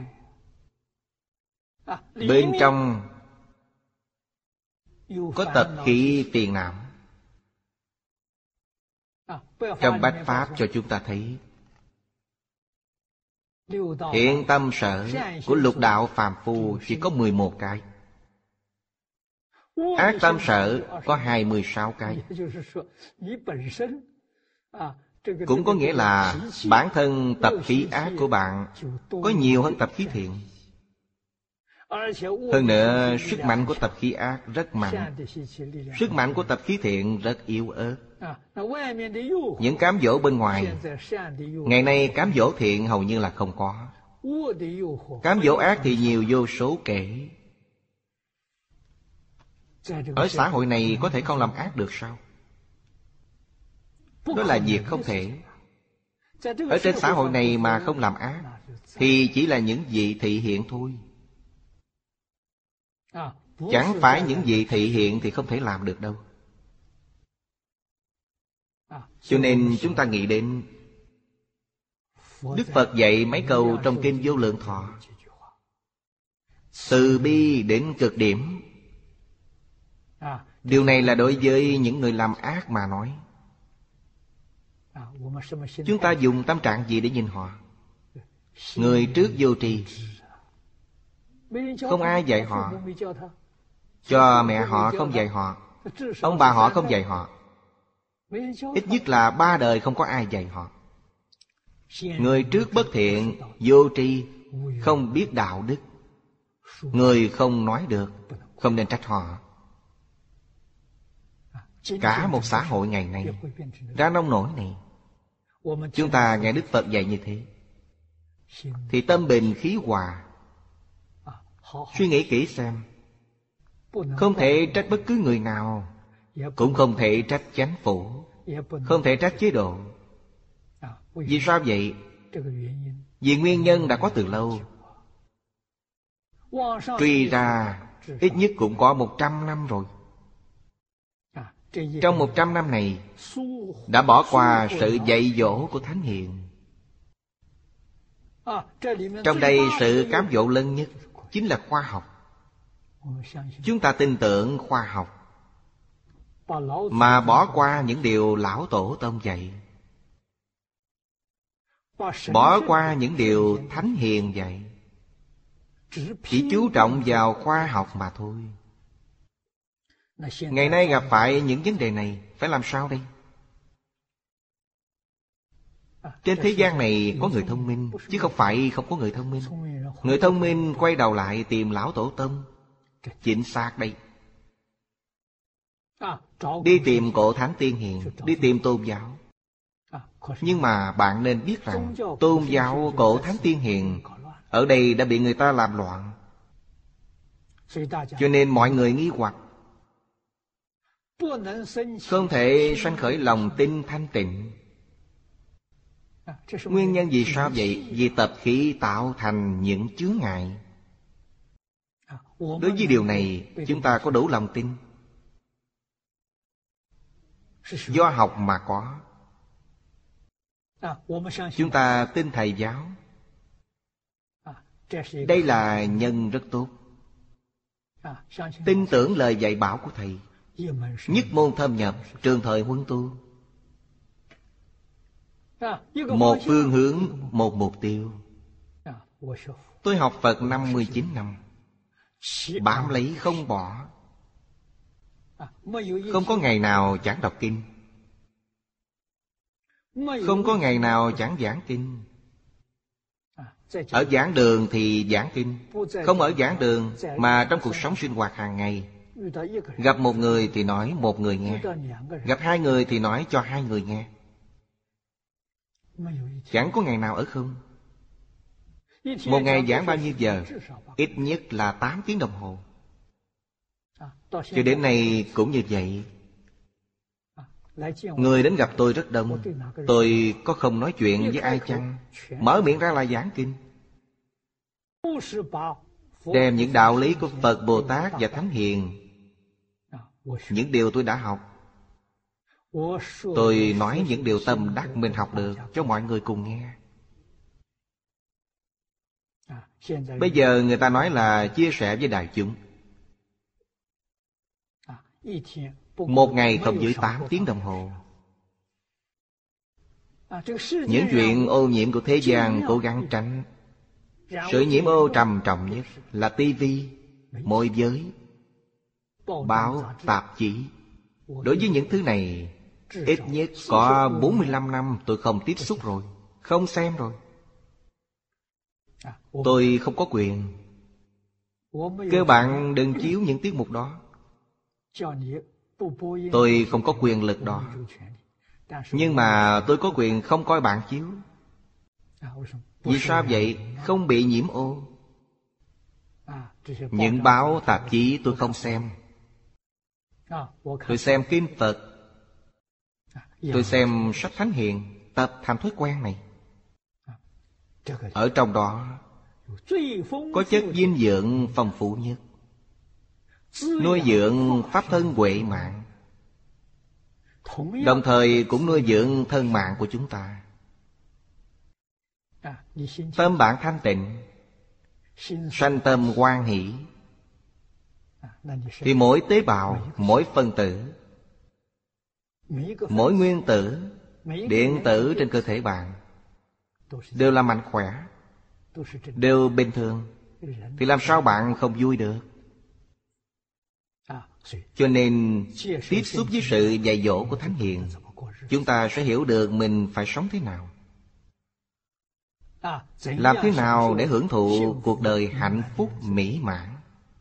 Bên trong có tập khí phiền não. Trong Bách Pháp cho chúng ta thấy thiện tâm sở của lục đạo phàm phu chỉ có 11 cái. Ác tâm sở có 26 cái. Cũng có nghĩa là bản thân tập khí ác của bạn có nhiều hơn tập khí thiện. Hơn nữa, sức mạnh của tập khí ác rất mạnh, sức mạnh của tập khí thiện rất yếu ớt. Những cám dỗ bên ngoài, ngày nay cám dỗ thiện hầu như là không có. Cám dỗ ác thì nhiều vô số kể. Ở xã hội này có thể không làm ác được sao? Đó là việc không thể. Ở trên xã hội này mà không làm ác thì chỉ là những vị thị hiện thôi. Chẳng phải những vị thị hiện thì không thể làm được đâu. Cho nên chúng ta nghĩ đến Đức Phật dạy mấy câu trong Kinh Vô Lượng Thọ: từ bi đến cực điểm. Điều này là đối với những người làm ác mà nói. Chúng ta dùng tâm trạng gì để nhìn họ? Người trước vô tri, không ai dạy họ. Cho mẹ họ không dạy họ, ông bà họ không dạy họ. Ít nhất là 3 đời không có ai dạy họ. Người trước bất thiện, vô tri, không biết đạo đức. Người không nói được, không nên trách họ. Cả một xã hội ngày nay ra nông nổi này. Chúng ta nghe Đức Phật dạy như thế thì tâm bình khí hòa. Suy nghĩ kỹ xem, không thể trách bất cứ người nào, cũng không thể trách chánh phủ, không thể trách chế độ. Vì sao vậy? Vì nguyên nhân đã có từ lâu. Truy ra ít nhất cũng có 100 năm rồi. Trong 100 năm này đã bỏ qua sự dạy dỗ của Thánh Hiền. Trong đây sự cám dỗ lớn nhất chính là khoa học. Chúng ta tin tưởng khoa học mà bỏ qua những điều Lão Tổ Tông dạy, bỏ qua những điều Thánh Hiền dạy. chỉ chú trọng vào khoa học mà thôi. Ngày nay gặp phải những vấn đề này, phải làm sao đây? Trên thế gian này có người thông minh, chứ không phải không có người thông minh. Người thông minh quay đầu lại tìm lão tổ tông. Chính xác đây. Đi tìm cổ thánh tiên hiền, đi tìm tôn giáo. Nhưng mà bạn nên biết rằng tôn giáo cổ thánh tiên hiền ở đây đã bị người ta làm loạn. Cho nên mọi người nghi hoặc, không thể sanh khởi lòng tin thanh tịnh. Nguyên nhân vì sao vậy? Vì tập khí tạo thành những chướng ngại. Đối với điều này chúng ta có đủ lòng tin. Do học mà có. Chúng ta tin thầy giáo. Đây là nhân rất tốt. Tin tưởng lời dạy bảo của thầy. Nhất môn thâm nhập, trường thời huân tu. Một phương hướng, một mục tiêu. Tôi học Phật 59 năm, bám lấy không bỏ. Không có ngày nào chẳng đọc kinh, không có ngày nào chẳng giảng kinh. Ở giảng đường thì giảng kinh, không ở giảng đường mà trong cuộc sống sinh hoạt hàng ngày. Gặp một người thì nói một người nghe, gặp hai người thì nói cho hai người nghe. Chẳng có ngày nào ở không. Một ngày giảng bao nhiêu giờ? Ít nhất là 8 tiếng đồng hồ. Cho đến nay cũng như vậy. Người đến gặp tôi rất đông. Tôi có không nói chuyện với ai chăng? Mở miệng ra là giảng kinh, đem những đạo lý của Phật, Bồ Tát và Thánh Hiền, những điều tôi đã học. Tôi nói những điều tâm đắc mình học được cho mọi người cùng nghe. Bây giờ người ta nói là chia sẻ với đại chúng. Một ngày không dưới 8 tiếng đồng hồ. Những chuyện ô nhiễm của thế gian cố gắng tránh. Sự nhiễm ô trầm trọng nhất là tivi, môi giới, báo, tạp chí. Đối với những thứ này, ít nhất có 45 năm tôi không tiếp xúc rồi, không xem rồi. Tôi không có quyền. Kêu bạn đừng chiếu những tiết mục đó. Tôi không có quyền lực đó. Nhưng mà tôi có quyền không coi bạn chiếu. Vì sao vậy? Không bị nhiễm ô. Những báo tạp chí tôi không xem. Tôi xem kinh Phật, tôi xem sách Thánh Hiền, tập thành thói quen này. Ở trong đó có chất dinh dưỡng phong phú nhất, nuôi dưỡng pháp thân huệ mạng, đồng thời cũng nuôi dưỡng thân mạng của chúng ta. Tâm bạn thanh tịnh, sanh tâm hoan hỷ, thì mỗi tế bào, mỗi phân tử, mỗi nguyên tử, điện tử trên cơ thể bạn đều là mạnh khỏe, đều bình thường. Thì làm sao bạn không vui được? Cho nên tiếp xúc với sự dạy dỗ của Thánh Hiền, chúng ta sẽ hiểu được mình phải sống thế nào, làm thế nào để hưởng thụ cuộc đời hạnh phúc mỹ mãn.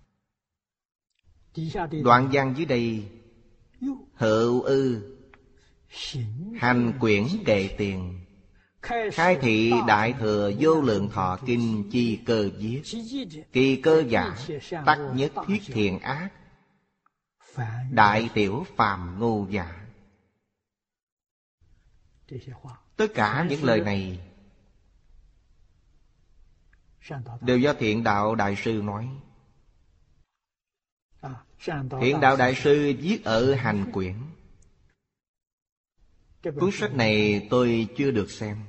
Đoạn văn dưới đây: hữu ư hành quyển kệ tiền, khai thị đại thừa vô lượng thọ kinh chi cơ viết, kỳ cơ giả tắc nhất thiết thiện ác, đại tiểu phàm ngu giả. Tất cả những lời này đều do Thiện Đạo Đại Sư nói. Thiện Đạo Đại Sư viết ở Hành Quyển. Cuốn sách này tôi chưa được xem.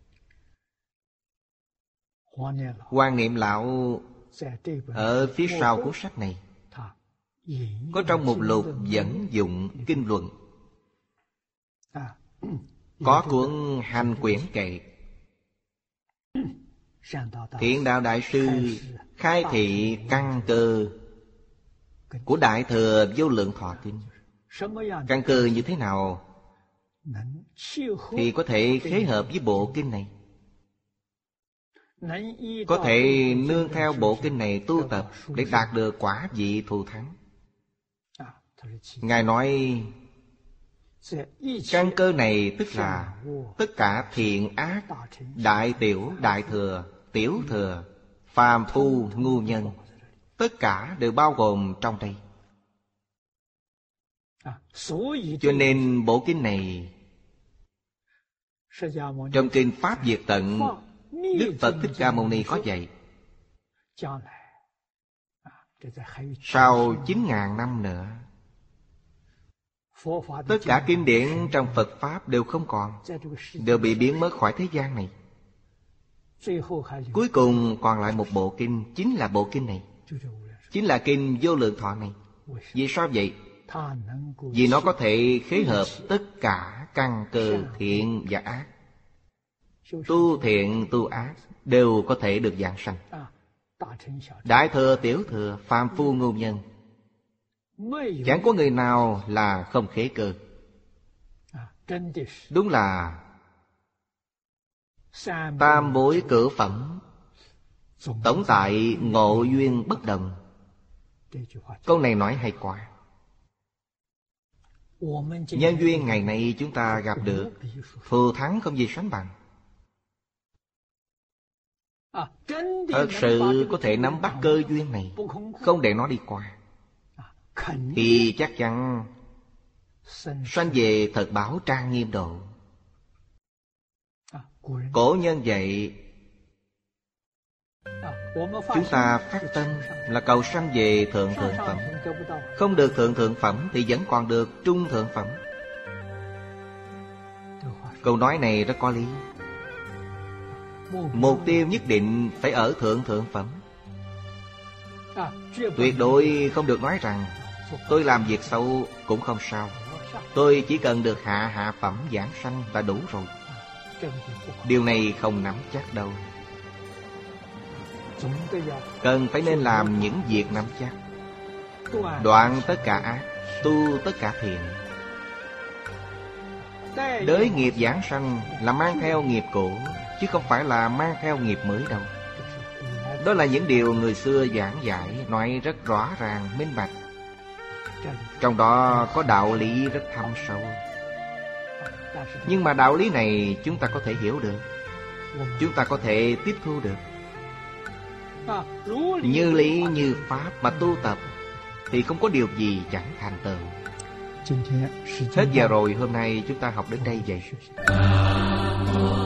Quan Niệm Lão ở phía sau cuốn sách này có trong mục lục dẫn dụng kinh luận, có cuốn Hành Quyển kệ. Thiện Đạo Đại Sư khai thị căn cơ của Đại Thừa Vô Lượng Thọ Kinh. Căn cơ như thế nào thì có thể khế hợp với bộ kinh này, có thể nương theo bộ kinh này tu tập để đạt được quả vị thù thắng. Ngài nói căn cơ này tức là tất cả thiện ác, đại tiểu, đại thừa, tiểu thừa, phàm phu, ngu nhân, tất cả đều bao gồm trong đây. Cho nên bộ kinh này, trong kinh Pháp Diệt Tận, Đức Phật Thích Ca Mâu Ni có dạy, sau 9.000 năm nữa, tất cả kinh điển trong Phật Pháp đều không còn, đều bị biến mất khỏi thế gian này. Cuối cùng còn lại một bộ kinh, chính là bộ kinh này, chính là kinh Vô Lượng Thọ này. Vì sao vậy? Vì nó có thể khế hợp tất cả căn cơ thiện và ác. Tu thiện tu ác đều có thể được giảng sanh. Đại thừa tiểu thừa, phàm phu ngu nhân, chẳng có người nào là không khế cơ. Đúng là tam bối cửu phẩm, tổng tại ngộ duyên bất đồng. Câu này nói hay quá. Nhân duyên ngày nay chúng ta gặp được, phù thắng không gì sánh bằng. Thật sự có thể nắm bắt cơ duyên này, không để nó đi qua, thì chắc chắn sanh về thật báo trang nghiêm độ. Cổ nhân dạy chúng ta phát tâm là cầu sanh về thượng thượng phẩm. Không được thượng thượng phẩm thì vẫn còn được trung thượng phẩm. Câu nói này rất có lý. Mục tiêu nhất định phải ở thượng thượng phẩm. Tuyệt đối không được nói rằng tôi làm việc xấu cũng không sao, tôi chỉ cần được hạ phẩm giảng sanh là đủ rồi. Điều này không nắm chắc đâu. Cần phải nên làm những việc nắm chắc. Đoạn tất cả ác, tu tất cả thiện. Đới nghiệp giảng sanh là mang theo nghiệp cũ, chứ không phải là mang theo nghiệp mới đâu. Đó là những điều người xưa giảng giải, nói rất rõ ràng, minh bạch. Trong đó có đạo lý rất thâm sâu. Nhưng mà đạo lý này chúng ta có thể hiểu được, chúng ta có thể tiếp thu được. Như lý như pháp mà tu tập thì không có điều gì chẳng thành tựu. Hết giờ rồi, hôm nay chúng ta học đến đây vậy.